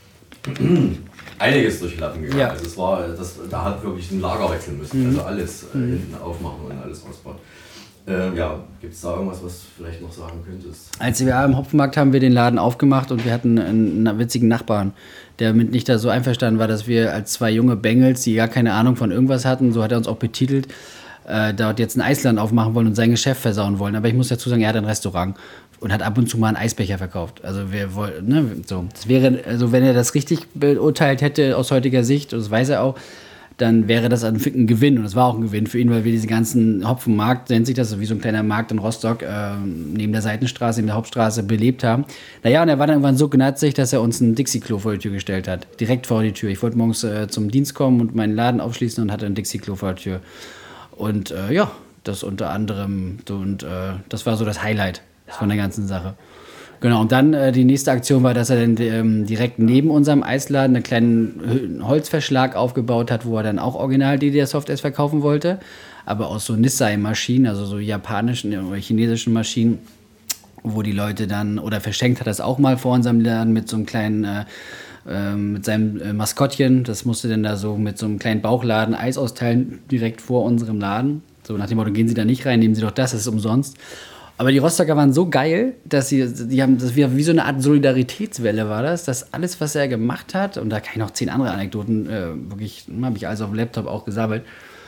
einiges durch die Lappen gegangen. Ja. Also da hat wirklich ein Lager wechseln müssen. Also alles hinten aufmachen und alles ausbauen. Gibt es da irgendwas, was du vielleicht noch sagen könntest? Als wir im Hopfenmarkt haben wir den Laden aufgemacht und wir hatten einen witzigen Nachbarn, der mit nicht da so einverstanden war, dass wir als 2 junge Bengels, die gar keine Ahnung von irgendwas hatten, so hat er uns auch betitelt, dort jetzt ein Eisland aufmachen wollen und sein Geschäft versauen wollen. Aber ich muss dazu sagen, er hat ein Restaurant und hat ab und zu mal einen Eisbecher verkauft. Also wir wollten, ne, so. Das wäre, also wenn er das richtig beurteilt hätte aus heutiger Sicht, und das weiß er auch, dann wäre das ein Gewinn. Und das war auch ein Gewinn für ihn, weil wir diesen ganzen Hopfenmarkt, nennt sich das, so wie so ein kleiner Markt in Rostock, neben der Seitenstraße, neben der Hauptstraße belebt haben. Naja, und er war dann irgendwann so gnatzig, dass er uns ein Dixie-Klo vor die Tür gestellt hat. Direkt vor die Tür. Ich wollte morgens zum Dienst kommen und meinen Laden aufschließen und hatte ein Dixie-Klo vor der Tür. Und das unter anderem, das war so das Highlight von der ganzen Sache. Genau, und dann die nächste Aktion war, dass er dann direkt neben unserem Eisladen einen kleinen Holzverschlag aufgebaut hat, wo er dann auch original DDR-Soft-Eis verkaufen wollte, aber aus so Nissai-Maschinen, also so japanischen oder chinesischen Maschinen, wo die Leute dann, oder verschenkt hat das auch mal vor unserem Laden mit so einem kleinen, mit seinem Maskottchen, das musste dann da so mit so einem kleinen Bauchladen Eis austeilen, direkt vor unserem Laden. So nach dem Motto, gehen Sie da nicht rein, nehmen Sie doch das ist umsonst. Aber die Rostocker waren so geil, dass die haben, das wie so eine Art Solidaritätswelle war das, dass alles, was er gemacht hat, und da kann ich noch 10 andere Anekdoten, wirklich, habe ich alles auf dem Laptop auch gesammelt,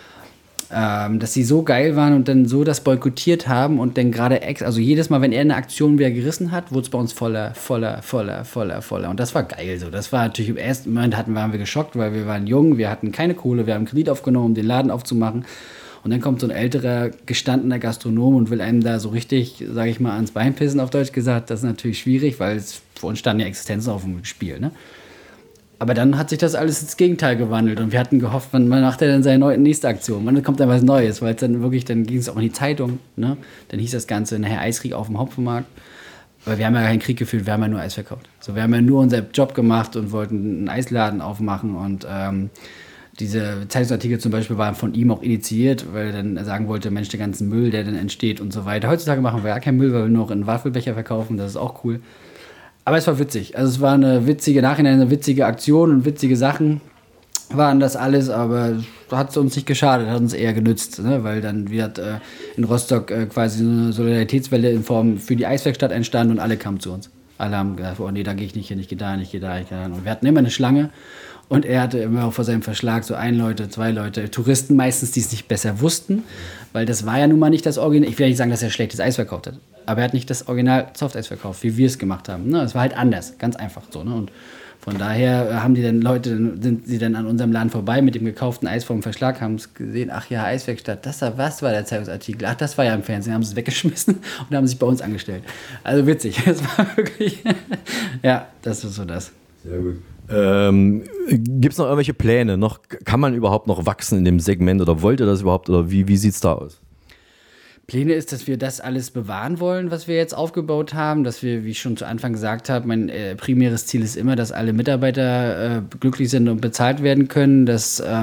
dass sie so geil waren und dann so das boykottiert haben und dann gerade, also jedes Mal, wenn er eine Aktion wieder gerissen hat, wurde es bei uns voller. Und das war geil so. Das war natürlich im ersten Moment waren wir geschockt, weil wir waren jung, wir hatten keine Kohle, wir haben Kredit aufgenommen, um den Laden aufzumachen. Und dann kommt so ein älterer, gestandener Gastronom und will einem da so richtig, sage ich mal, ans Bein pissen, auf Deutsch gesagt. Das ist natürlich schwierig, weil es für uns standen ja Existenzen auf dem Spiel, ne? Aber dann hat sich das alles ins Gegenteil gewandelt und wir hatten gehofft, wann macht er dann seine nächste Aktion? Wann kommt dann was Neues? Weil dann wirklich, dann ging es auch in die Zeitung, ne? Dann hieß das Ganze nachher Eiskrieg auf dem Hopfenmarkt. Aber wir haben ja keinen Krieg geführt, wir haben ja nur Eis verkauft. So, wir haben ja nur unseren Job gemacht und wollten einen Eisladen aufmachen und diese Zeitungsartikel zum Beispiel waren von ihm auch initiiert, weil er dann sagen wollte, Mensch, der ganze Müll, der dann entsteht und so weiter. Heutzutage machen wir ja keinen Müll, weil wir nur noch in Waffelbecher verkaufen, das ist auch cool. Aber es war witzig. Also es war eine witzige, nachhinein eine witzige Aktion und witzige Sachen waren das alles, aber hat es uns nicht geschadet, hat uns eher genützt, ne? Weil dann wird in Rostock quasi so eine Solidaritätswelle in Form für die Eiswerkstatt entstanden und alle kamen zu uns. Alle haben gesagt, oh nee, da gehe ich nicht hin, ich gehe da, ich gehe da. Und wir hatten immer eine Schlange. Und er hatte immer auch vor seinem Verschlag so 1 Leute, 2 Leute, Touristen meistens, die es nicht besser wussten, weil das war ja nun mal nicht das Original. Ich will nicht sagen, dass er schlechtes Eis verkauft hat, aber er hat nicht das Original Softeis verkauft, wie wir es gemacht haben. Ne? Es war halt anders, ganz einfach so. Ne? Und von daher haben die dann sind sie dann an unserem Laden vorbei mit dem gekauften Eis vom Verschlag, haben es gesehen, ach ja, Eiswerkstatt, was war der Zeitungsartikel? Ach, das war ja im Fernsehen, haben sie es weggeschmissen und haben sich bei uns angestellt. Also witzig, das war wirklich, ja, das ist so das. Sehr gut. Gibt es noch irgendwelche Pläne? Kann man überhaupt noch wachsen in dem Segment oder wollt ihr das überhaupt oder wie sieht es da aus? Pläne ist, dass wir das alles bewahren wollen, was wir jetzt aufgebaut haben, dass wir, wie ich schon zu Anfang gesagt habe, mein primäres Ziel ist immer, dass alle Mitarbeiter glücklich sind und bezahlt werden können, dass wir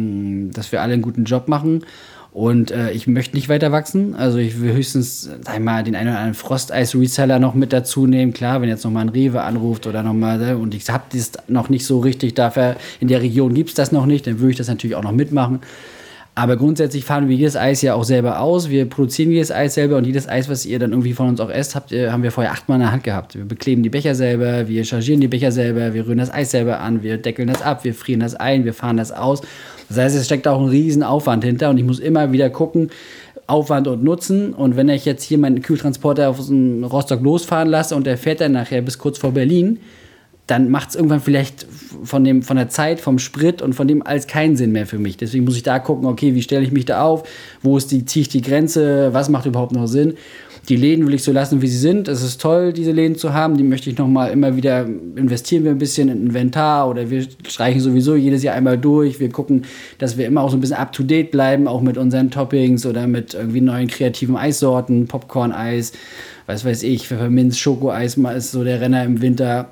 alle einen guten Job machen. Und ich möchte nicht weiter wachsen. Also ich will höchstens, sag ich mal, den einen oder anderen Frosteis-Reseller noch mit dazu nehmen. Klar, wenn jetzt nochmal ein Rewe anruft oder nochmal, und ich habe das noch nicht so richtig, dafür in der Region gibt es das noch nicht, dann würde ich das natürlich auch noch mitmachen. Aber grundsätzlich fahren wir jedes Eis ja auch selber aus. Wir produzieren jedes Eis selber und jedes Eis, was ihr dann irgendwie von uns auch esst, haben wir vorher 8 Mal in der Hand gehabt. Wir bekleben die Becher selber, wir chargieren die Becher selber, wir rühren das Eis selber an, wir deckeln das ab, wir frieren das ein, wir fahren das aus. Das heißt, es steckt auch ein riesen Aufwand hinter und ich muss immer wieder gucken, Aufwand und Nutzen. Und wenn ich jetzt hier meinen Kühltransporter auf den Rostock losfahren lasse und der fährt dann nachher bis kurz vor Berlin, dann macht es irgendwann vielleicht von der Zeit, vom Sprit und von dem alles keinen Sinn mehr für mich. Deswegen muss ich da gucken, okay, wie stelle ich mich da auf, ziehe ich die Grenze, was macht überhaupt noch Sinn. Die Läden will ich so lassen, wie sie sind. Es ist toll, diese Läden zu haben. Die möchte ich nochmal immer wieder, investieren wir ein bisschen in Inventar oder wir streichen sowieso jedes Jahr einmal durch. Wir gucken, dass wir immer auch so ein bisschen up-to-date bleiben, auch mit unseren Toppings oder mit irgendwie neuen kreativen Eissorten, Popcorn-Eis, was weiß ich, Pfefferminz, Schokoeis ist so der Renner im Winter.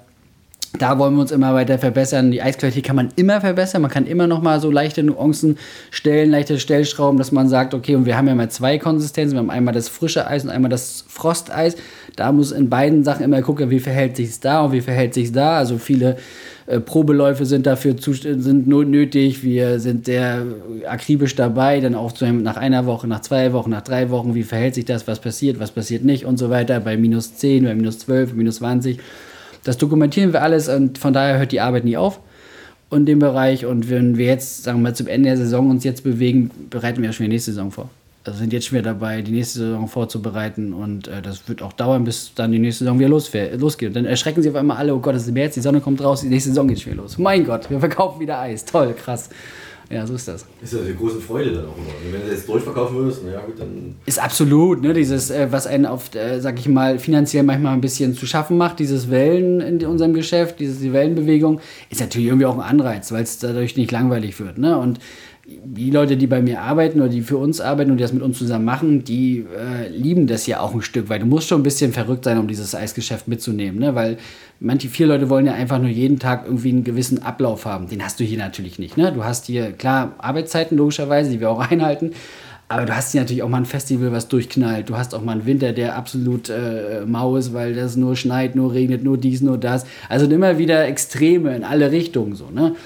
Da wollen wir uns immer weiter verbessern. Die Eisqualität kann man immer verbessern. Man kann immer noch mal so leichte Nuancen stellen, leichte Stellschrauben, dass man sagt, okay, und wir haben ja mal 2 Konsistenzen. Wir haben einmal das frische Eis und einmal das Frosteis. Da muss in beiden Sachen immer gucken, wie verhält sich es da und wie verhält sich es da. Also viele Probeläufe sind sind nötig. Wir sind sehr akribisch dabei, dann auch nach 1 Woche, nach 2 Wochen, nach 3 Wochen, wie verhält sich das, was passiert nicht und so weiter. Bei -10, bei -12, -20. Das dokumentieren wir alles und von daher hört die Arbeit nie auf in dem Bereich. Und wenn wir jetzt, sagen wir mal, zum Ende der Saison uns jetzt bewegen, bereiten wir ja schon die nächste Saison vor. Also sind jetzt schon wieder dabei, die nächste Saison vorzubereiten und das wird auch dauern, bis dann die nächste Saison wieder losgeht. Und dann erschrecken sie auf einmal alle, oh Gott, es ist März, die Sonne kommt raus, die nächste Saison geht schon wieder los. Mein Gott, wir verkaufen wieder Eis, toll, krass. Ja, so ist das. Ist ja eine große Freude dann auch immer. Wenn du jetzt durchverkaufen würdest, na ja gut, dann... Ist absolut, ne, dieses, was einen auf, sag ich mal, finanziell manchmal ein bisschen zu schaffen macht, dieses Wellen in unserem Geschäft, die Wellenbewegung, ist natürlich irgendwie auch ein Anreiz, weil es dadurch nicht langweilig wird, ne, und die Leute, die bei mir arbeiten oder die für uns arbeiten und die das mit uns zusammen machen, die lieben das ja auch ein Stück, weil du musst schon ein bisschen verrückt sein, um dieses Eisgeschäft mitzunehmen, ne? Weil viele Leute wollen ja einfach nur jeden Tag irgendwie einen gewissen Ablauf haben. Den hast du hier natürlich nicht, ne? Du hast hier, klar, Arbeitszeiten logischerweise, die wir auch einhalten, aber du hast hier natürlich auch mal ein Festival, was durchknallt. Du hast auch mal einen Winter, der absolut mau ist, weil das nur schneit, nur regnet, nur dies, nur das. Also immer wieder Extreme in alle Richtungen so, ne?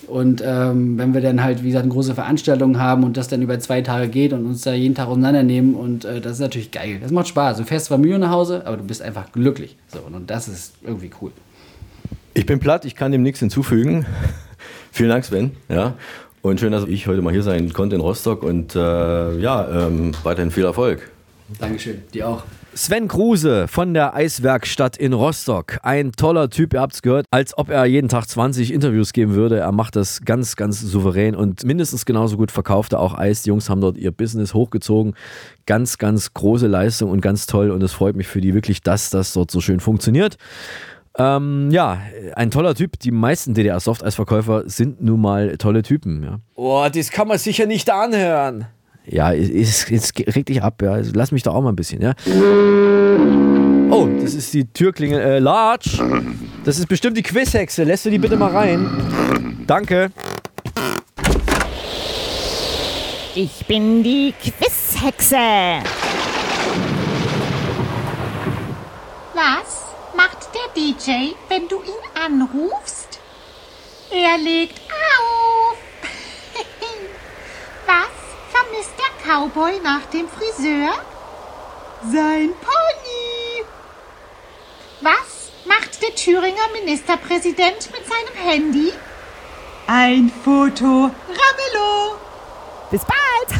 Und wenn wir dann halt, wie gesagt, eine große Veranstaltung haben und das dann über 2 Tage geht und uns da jeden Tag auseinandernehmen und das ist natürlich geil. Das macht Spaß. Du fährst zwar Mühe nach Hause, aber du bist einfach glücklich. So, und das ist irgendwie cool. Ich bin platt, ich kann dem nichts hinzufügen. Vielen Dank, Sven. Ja. Und schön, dass ich heute mal hier sein konnte in Rostock und weiterhin viel Erfolg. Dankeschön, dir auch. Sven Kruse von der Eiswerkstatt in Rostock. Ein toller Typ, ihr habt es gehört, als ob er jeden Tag 20 Interviews geben würde. Er macht das ganz, ganz souverän und mindestens genauso gut verkauft er auch Eis. Die Jungs haben dort ihr Business hochgezogen. Ganz, ganz große Leistung und ganz toll und es freut mich für die wirklich, dass das dort so schön funktioniert. Ein toller Typ. Die meisten DDR-Softeisverkäufer sind nun mal tolle Typen. Ja. Oh, das kann man sicher nicht anhören. Ja, jetzt reg dich ab, ja. Lass mich doch auch mal ein bisschen, ja. Oh, das ist die Türklingel. Large, das ist bestimmt die Quizhexe. Lässt du die bitte mal rein? Danke. Ich bin die Quizhexe. Was macht der DJ, wenn du ihn anrufst? Er legt auf. Was vermisst der Cowboy nach dem Friseur? Sein Pony. Was macht der Thüringer Ministerpräsident mit seinem Handy? Ein Foto. Ramelow. Bis bald.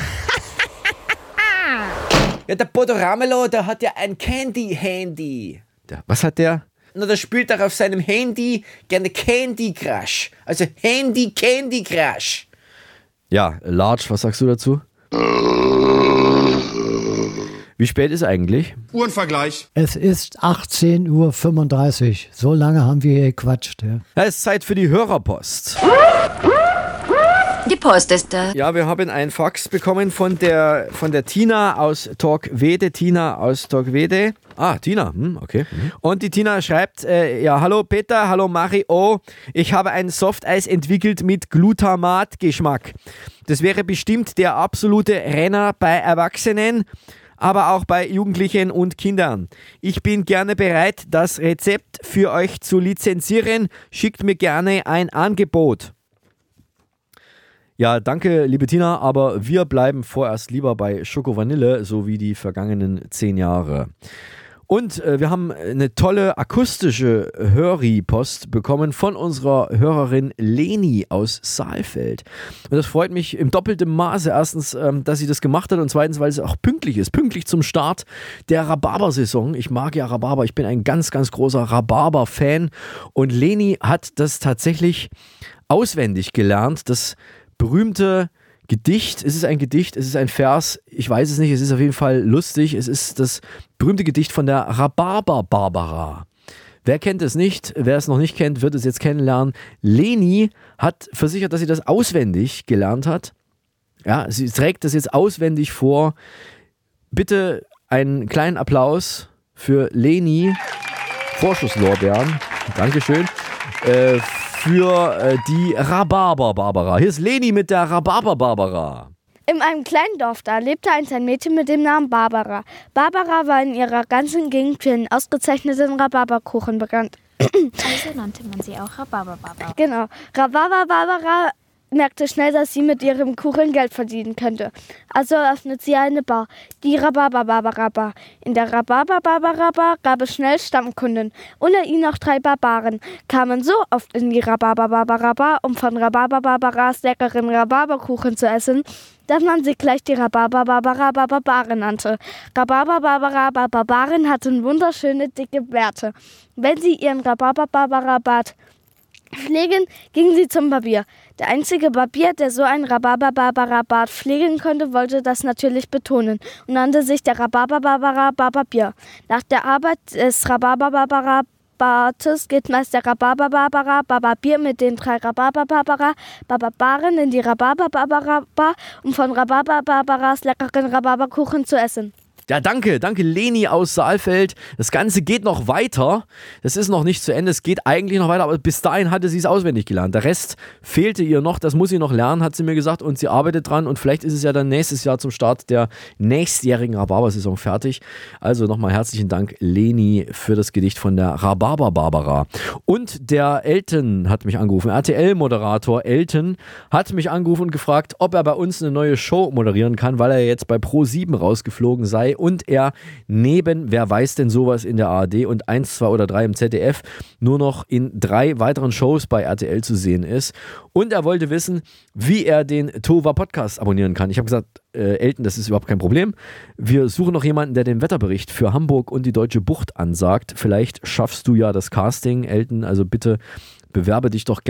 Ja, der Bodo Ramelow, der hat ja ein Candy-Handy. Was hat der? Na, der spielt doch auf seinem Handy gerne Candy Crush. Also Handy Candy Crush. Ja, Large, was sagst du dazu? Wie spät ist eigentlich? Uhrenvergleich. Es ist 18:35 Uhr. So lange haben wir hier gequatscht. Ja. Es ist Zeit für die Hörerpost. Die Post ist da. Ja, wir haben einen Fax bekommen von der Tina aus Torquede. Tina aus Torquede. Ah, Tina, okay. Und die Tina schreibt, hallo Peter, hallo Mario. Ich habe ein Softeis entwickelt mit Glutamatgeschmack. Das wäre bestimmt der absolute Renner bei Erwachsenen, aber auch bei Jugendlichen und Kindern. Ich bin gerne bereit, das Rezept für euch zu lizenzieren. Schickt mir gerne ein Angebot. Ja, danke, liebe Tina, aber wir bleiben vorerst lieber bei Schoko Vanille, so wie die vergangenen 10 Jahre. Und wir haben eine tolle akustische Hörri-Post bekommen von unserer Hörerin Leni aus Saalfeld. Und das freut mich im doppelten Maße. Erstens, dass sie das gemacht hat und zweitens, weil sie auch pünktlich ist. Pünktlich zum Start der Rhabarber-Saison. Ich mag ja Rhabarber. Ich bin ein ganz, ganz großer Rhabarber-Fan. Und Leni hat das tatsächlich auswendig gelernt. Das berühmte Gedicht, ist es ein Gedicht, ist es ein Vers, ich weiß es nicht, es ist auf jeden Fall lustig, es ist das berühmte Gedicht von der Rhabarber-Barbara. Wer kennt es nicht, wer es noch nicht kennt, wird es jetzt kennenlernen. Leni hat versichert, dass sie das auswendig gelernt hat. Ja, sie trägt das jetzt auswendig vor. Bitte einen kleinen Applaus für Leni. Vorschusslorbeeren, Dankeschön. Für die Rhabarber-Barbara. Hier ist Leni mit der Rhabarber-Barbara. In einem kleinen Dorf, da lebte einst ein Mädchen mit dem Namen Barbara. Barbara war in ihrer ganzen Gegend für den ausgezeichneten Rhabarberkuchen bekannt. Also nannte man sie auch Rhabarber-Barbara. Genau. Rhabarber-Barbara merkte schnell, dass sie mit ihrem Kuchen Geld verdienen könnte. Also öffnet sie eine Bar, die Rhabarber-Barbara-Bar. In der Rhabarber-Barbara-Bar gab es schnell Stammkunden. Unter ihnen auch 3 Barbaren kamen so oft in die Rhabarber-Barbara-Bar, um von Rhabarber-Barbaras leckeren Rhabarberkuchen zu essen, dass man sie gleich die Rhabarber-Barbara-Barbaren nannte. Rhabarber-Barbara-Barbaren hatten wunderschöne, dicke Bärte. Wenn sie ihren Rhabarber-Barbara-Bart pflegen, gingen sie zum Barbier. Der einzige Barbier, der so einen Rhabarber-Barbara-Bart pflegen konnte, wollte das natürlich betonen und nannte sich der Rhabarber-Barbara-Barbier. Nach der Arbeit des Rhabarber-Barbara-Bartes geht meist der Rhabarber-Barbara-Barbier mit den 3 Rhabarber-Barbara-Barbaren in die Rhabarber-Barbara-Bar, um von Rhabarber-Barbaras leckeren Rhabarberkuchen zu essen. Ja, danke Leni aus Saalfeld. Das Ganze geht noch weiter. Das ist noch nicht zu Ende. Es geht eigentlich noch weiter, aber bis dahin hatte sie es auswendig gelernt. Der Rest fehlte ihr noch. Das muss sie noch lernen, hat sie mir gesagt. Und sie arbeitet dran. Und vielleicht ist es ja dann nächstes Jahr zum Start der nächstjährigen Rhabarber-Saison fertig. Also nochmal herzlichen Dank, Leni, für das Gedicht von der Rhabarber-Barbara. Und der Elton hat mich angerufen. RTL-Moderator Elton hat mich angerufen und gefragt, ob er bei uns eine neue Show moderieren kann, weil er jetzt bei Pro7 rausgeflogen sei und er neben Wer weiß denn sowas in der ARD und 1, 2 oder 3 im ZDF nur noch in 3 weiteren Shows bei RTL zu sehen ist. Und er wollte wissen, wie er den Tova Podcast abonnieren kann. Ich habe gesagt, Elton, das ist überhaupt kein Problem. Wir suchen noch jemanden, der den Wetterbericht für Hamburg und die Deutsche Bucht ansagt. Vielleicht schaffst du ja das Casting, Elton. Also bitte bewirb dich doch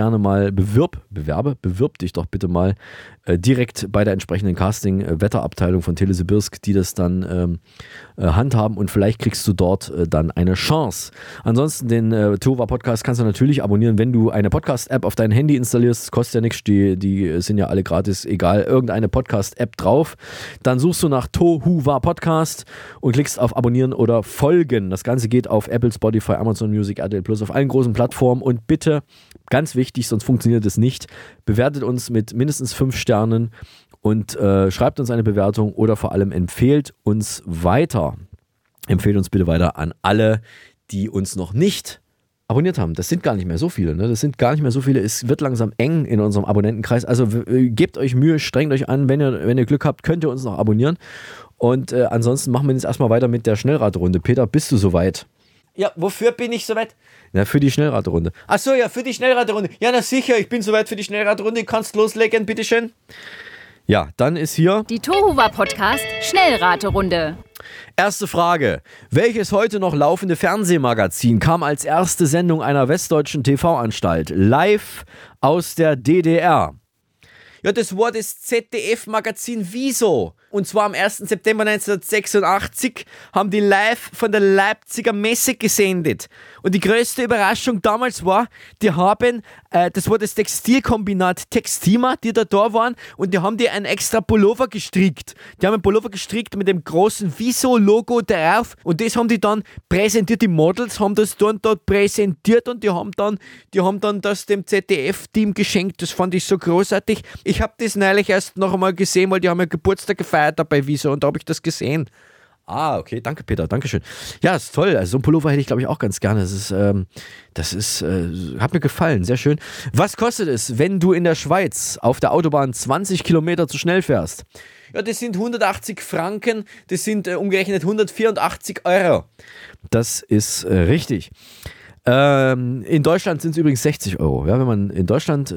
bitte mal direkt bei der entsprechenden Casting-Wetterabteilung von Telesibirsk, die das dann handhaben und vielleicht kriegst du dort dann eine Chance. Ansonsten den Tova Podcast kannst du natürlich abonnieren, wenn du eine Podcast-App auf dein Handy installierst. Das kostet ja nichts, die sind ja alle gratis, egal, irgendeine Podcast-App drauf. Dann suchst du nach Tohuwa Podcast und klickst auf Abonnieren oder Folgen. Das Ganze geht auf Apple, Spotify, Amazon Music, RTL Plus, auf allen großen Plattformen und bitte, ganz wichtig, sonst funktioniert es nicht, bewertet uns mit mindestens 5 Sternen und schreibt uns eine Bewertung oder vor allem empfehlt uns weiter. Empfehlt uns bitte weiter an alle, die uns noch nicht abonniert haben. Das sind gar nicht mehr so viele. Ne? Es wird langsam eng in unserem Abonnentenkreis. Also gebt euch Mühe, strengt euch an. Wenn ihr Glück habt, könnt ihr uns noch abonnieren. Und ansonsten machen wir jetzt erstmal weiter mit der Schnellraterunde. Peter, bist du soweit? Ja, wofür bin ich soweit? Na, für die Schnellraterunde. Ach so, ja, für die Schnellraterunde. Ja, na sicher, ich bin soweit für die Schnellraterunde. Kannst loslegen, bitteschön. Ja, dann ist hier die Tohuwa Podcast Schnellraterunde. Erste Frage. Welches heute noch laufende Fernsehmagazin kam als erste Sendung einer westdeutschen TV-Anstalt live aus der DDR? Ja, das war das ZDF-Magazin Wieso. Und zwar am 1. September 1986 haben die live von der Leipziger Messe gesendet. Und die größte Überraschung damals war, die haben, das war das Textilkombinat Textima, die da waren, und die haben einen extra Pullover gestrickt. Die haben einen Pullover gestrickt mit dem großen Wieso-Logo drauf und das haben die dann präsentiert. Die Models haben das dann dort präsentiert und die haben dann das dem ZDF-Team geschenkt. Das fand ich so großartig. Ich habe das neulich erst noch einmal gesehen, weil die haben ja Geburtstag gefeiert dabei Wieso und da habe ich das gesehen. Ah, okay, danke Peter, danke schön. Ja, ist toll, also so ein Pullover hätte ich glaube ich auch ganz gerne. Hat mir gefallen, sehr schön. Was kostet es, wenn du in der Schweiz auf der Autobahn 20 Kilometer zu schnell fährst? Ja, das sind 180 Franken, das sind umgerechnet 184 Euro. Das ist richtig. In Deutschland sind es übrigens 60 Euro. Ja, wenn man in Deutschland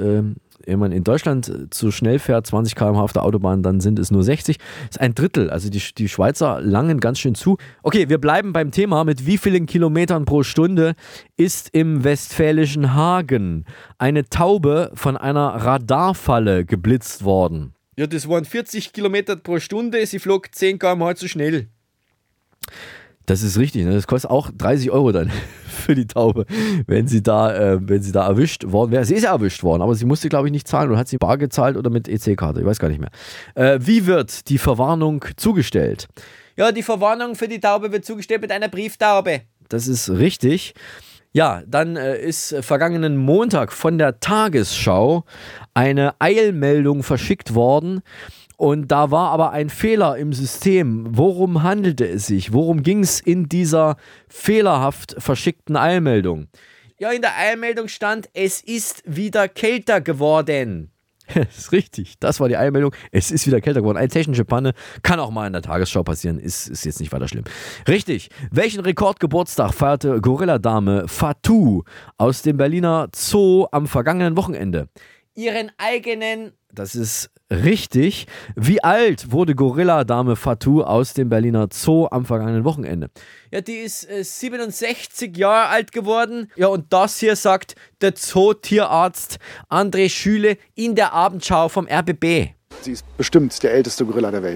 zu schnell fährt, 20 km/h auf der Autobahn, dann sind es nur 60. Das ist ein Drittel. Also die Schweizer langen ganz schön zu. Okay, wir bleiben beim Thema. Mit wie vielen Kilometern pro Stunde ist im westfälischen Hagen eine Taube von einer Radarfalle geblitzt worden? Ja, das waren 40 Kilometer pro Stunde. Sie flog 10 km/h zu schnell. Das ist richtig, ne? Das kostet auch 30 Euro dann für die Taube, wenn sie da erwischt worden wäre. Sie ist ja erwischt worden, aber sie musste, glaube ich, nicht zahlen. Oder hat sie bar gezahlt oder mit EC-Karte? Ich weiß gar nicht mehr. Wie wird die Verwarnung zugestellt? Ja, die Verwarnung für die Taube wird zugestellt mit einer Brieftaube. Das ist richtig. Ja, dann ist vergangenen Montag von der Tagesschau eine Eilmeldung verschickt worden. Und da war aber ein Fehler im System. Worum handelte es sich? Worum ging es in dieser fehlerhaft verschickten Eilmeldung? Ja, in der Eilmeldung stand, es ist wieder kälter geworden. Das ist richtig, das war die Eilmeldung. Es ist wieder kälter geworden. Eine technische Panne kann auch mal in der Tagesschau passieren. Ist jetzt nicht weiter schlimm. Richtig. Welchen Rekordgeburtstag feierte Gorilladame Fatou aus dem Berliner Zoo am vergangenen Wochenende? Ihren eigenen. Das ist richtig. Wie alt wurde Gorilladame Fatou aus dem Berliner Zoo am vergangenen Wochenende? Ja, die ist 67 Jahre alt geworden. Ja, und das hier sagt der Zootierarzt André Schüle in der Abendschau vom RBB. Sie ist bestimmt der älteste Gorilla der Welt.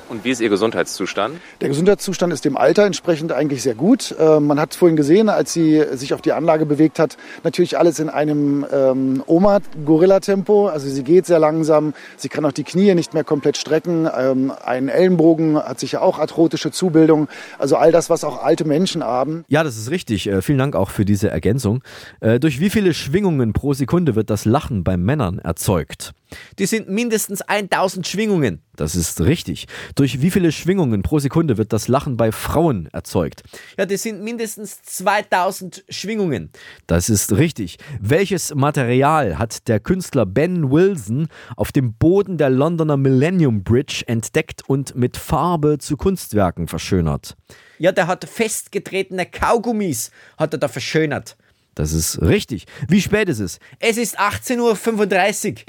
Und wie ist Ihr Gesundheitszustand? Der Gesundheitszustand ist dem Alter entsprechend eigentlich sehr gut. Man hat vorhin gesehen, als sie sich auf die Anlage bewegt hat, natürlich alles in einem Oma-Gorilla-Tempo. Also sie geht sehr langsam, sie kann auch die Knie nicht mehr komplett strecken. Ein Ellenbogen hat sicher auch arthrotische Zubildung. Also all das, was auch alte Menschen haben. Ja, das ist richtig. Vielen Dank auch für diese Ergänzung. Durch wie viele Schwingungen pro Sekunde wird das Lachen bei Männern erzeugt? Die sind mindestens 1000 Schwingungen. Das ist richtig. Durch wie viele Schwingungen pro Sekunde wird das Lachen bei Frauen erzeugt? Ja, das sind mindestens 2000 Schwingungen. Das ist richtig. Welches Material hat der Künstler Ben Wilson auf dem Boden der Londoner Millennium Bridge entdeckt und mit Farbe zu Kunstwerken verschönert? Ja, der hat festgetretene Kaugummis, hat er da verschönert. Das ist richtig. Wie spät ist es? Es ist 18:35 Uhr.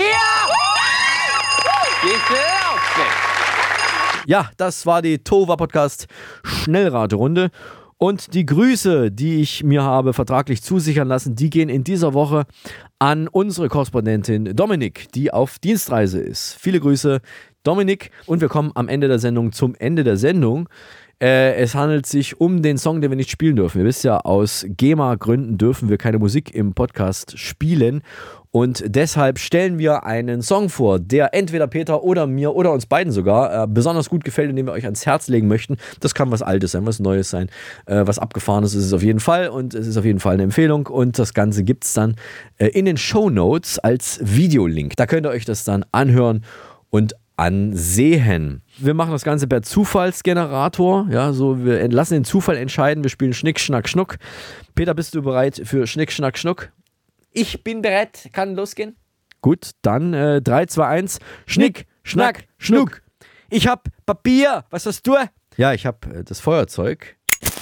Ja, das war die Tova Podcast Schnellraterunde. Und die Grüße, die ich mir habe vertraglich zusichern lassen, die gehen in dieser Woche an unsere Korrespondentin Dominik, die auf Dienstreise ist. Viele Grüße, Dominik. Und wir kommen am Ende der Sendung zum Ende der Sendung. Es handelt sich um den Song, den wir nicht spielen dürfen. Ihr wisst ja, aus GEMA-Gründen dürfen wir keine Musik im Podcast spielen. Und deshalb stellen wir einen Song vor, der entweder Peter oder mir oder uns beiden sogar besonders gut gefällt und den wir euch ans Herz legen möchten. Das kann was Altes sein, was Neues sein, was Abgefahrenes ist es auf jeden Fall. Und es ist auf jeden Fall eine Empfehlung. Und das Ganze gibt es dann in den Shownotes als Videolink. Da könnt ihr euch das dann anhören und ansehen. Wir machen das Ganze per Zufallsgenerator. Ja, so wir lassen den Zufall entscheiden. Wir spielen Schnick, Schnack, Schnuck. Peter, bist du bereit für Schnick, Schnack, Schnuck? Ich bin bereit. Kann losgehen? Gut, dann 3, 2, 1. Schnick, Schnack, Schnuck. Ich hab Papier. Was hast du? Ja, ich hab das Feuerzeug.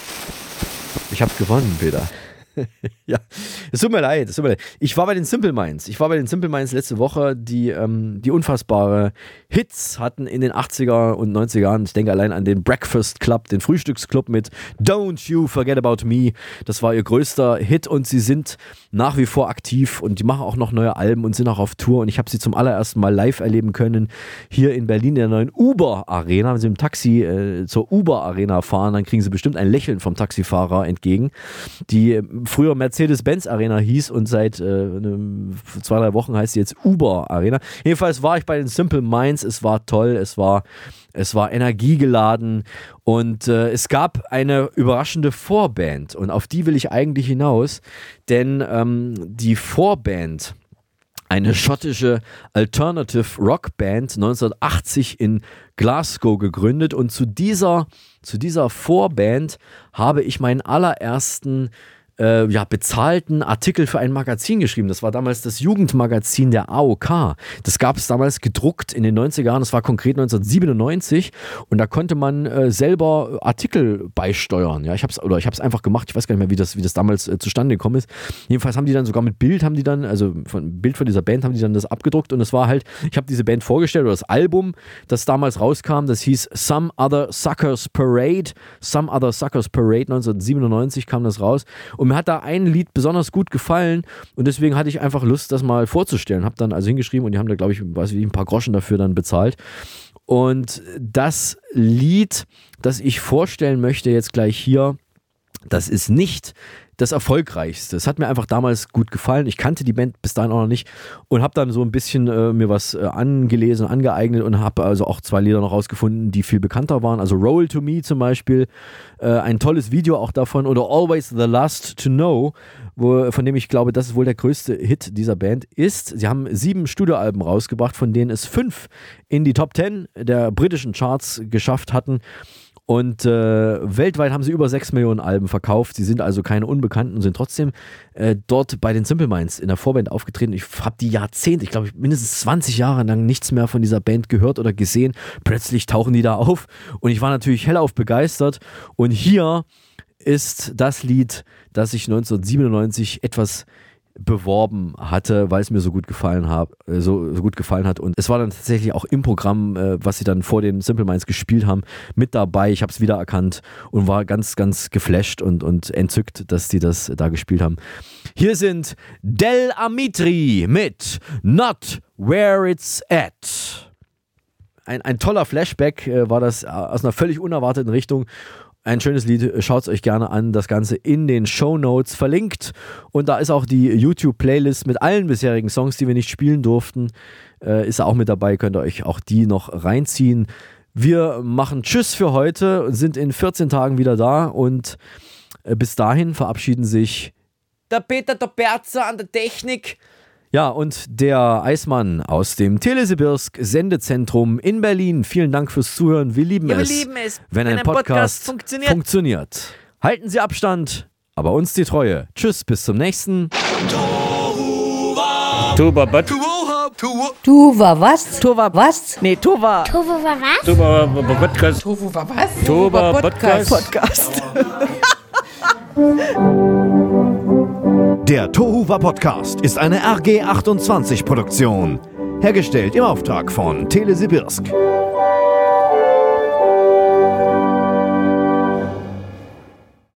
Ich hab's gewonnen, Peter. Ja, es tut mir leid. Ich war bei den Simple Minds. Letzte Woche, die unfassbare Hits hatten in den 80er und 90er Jahren. Ich denke allein an den Breakfast Club, den Frühstücksclub mit Don't You Forget About Me. Das war ihr größter Hit und sie sind nach wie vor aktiv und die machen auch noch neue Alben und sind auch auf Tour. Und ich habe sie zum allerersten Mal live erleben können hier in Berlin in der neuen Uber Arena. Wenn sie im Taxi zur Uber Arena fahren, dann kriegen sie bestimmt ein Lächeln vom Taxifahrer entgegen. Die früher Mercedes-Benz Arena hieß und seit 2-3 Wochen heißt sie jetzt Uber Arena. Jedenfalls war ich bei den Simple Minds, es war toll, es war energiegeladen und es gab eine überraschende Vorband und auf die will ich eigentlich hinaus, denn die Vorband, eine schottische Alternative Rock Band, 1980 in Glasgow gegründet und zu dieser Vorband habe ich meinen allerersten bezahlten Artikel für ein Magazin geschrieben. Das war damals das Jugendmagazin der AOK. Das gab es damals gedruckt in den 90er Jahren. Das war konkret 1997 und da konnte man selber Artikel beisteuern. Ja, ich habe es einfach gemacht. Ich weiß gar nicht mehr, wie das damals zustande gekommen ist. Jedenfalls haben die dann sogar mit Bild Bild von dieser Band haben die dann das abgedruckt und es war halt, ich habe diese Band vorgestellt oder das Album, das damals rauskam, das hieß Some Other Suckers Parade. 1997 kam das raus. Und mir hat da ein Lied besonders gut gefallen und deswegen hatte ich einfach Lust, das mal vorzustellen. Habe dann also hingeschrieben und die haben da, glaube ich, ein paar Groschen dafür dann bezahlt. Und das Lied, das ich vorstellen möchte jetzt gleich hier, das ist nicht das Erfolgreichste. Es hat mir einfach damals gut gefallen. Ich kannte die Band bis dahin auch noch nicht und habe dann so ein bisschen mir was angelesen, angeeignet und habe also auch 2 Lieder noch rausgefunden, die viel bekannter waren. Also Roll to Me zum Beispiel, ein tolles Video auch davon oder Always the Last to Know, von dem ich glaube, das ist wohl der größte Hit dieser Band ist. Sie haben 7 Studioalben rausgebracht, von denen es 5 in die Top 10 der britischen Charts geschafft hatten. Und weltweit haben sie über 6 Millionen Alben verkauft. Sie sind also keine Unbekannten und sind trotzdem dort bei den Simple Minds in der Vorband aufgetreten. Ich habe die Jahrzehnte, ich glaube mindestens 20 Jahre lang nichts mehr von dieser Band gehört oder gesehen. Plötzlich tauchen die da auf und ich war natürlich hellauf begeistert. Und hier ist das Lied, das ich 1997 etwas beworben hatte, weil es mir so gut gefallen hat. Und es war dann tatsächlich auch im Programm, was sie dann vor den Simple Minds gespielt haben, mit dabei. Ich habe es wiedererkannt und war ganz, ganz geflasht und entzückt, dass die das da gespielt haben. Hier sind Del Amitri mit Not Where It's At. ein toller Flashback war das aus einer völlig unerwarteten Richtung. Ein schönes Lied, schaut es euch gerne an. Das Ganze in den Shownotes verlinkt. Und da ist auch die YouTube-Playlist mit allen bisherigen Songs, die wir nicht spielen durften. Ist auch mit dabei, könnt ihr euch auch die noch reinziehen. Wir machen Tschüss für heute und sind in 14 Tagen wieder da. Und bis dahin verabschieden sich der Peter Toperzer an der Technik. Ja, und der Eismann aus dem Telesibirsk Sendezentrum in Berlin. Vielen Dank fürs Zuhören. Wir lieben es, wenn ein Podcast funktioniert. Halten Sie Abstand, aber uns die Treue. Tschüss, bis zum nächsten. Tuba was? Tuba was? Tuba was? Nee, Tuba. Tuba war was? Tuba Podcast. Tuba war was? Tuba Podcast. Der Tohuwa Podcast ist eine RG28-Produktion. Hergestellt im Auftrag von Telesibirsk.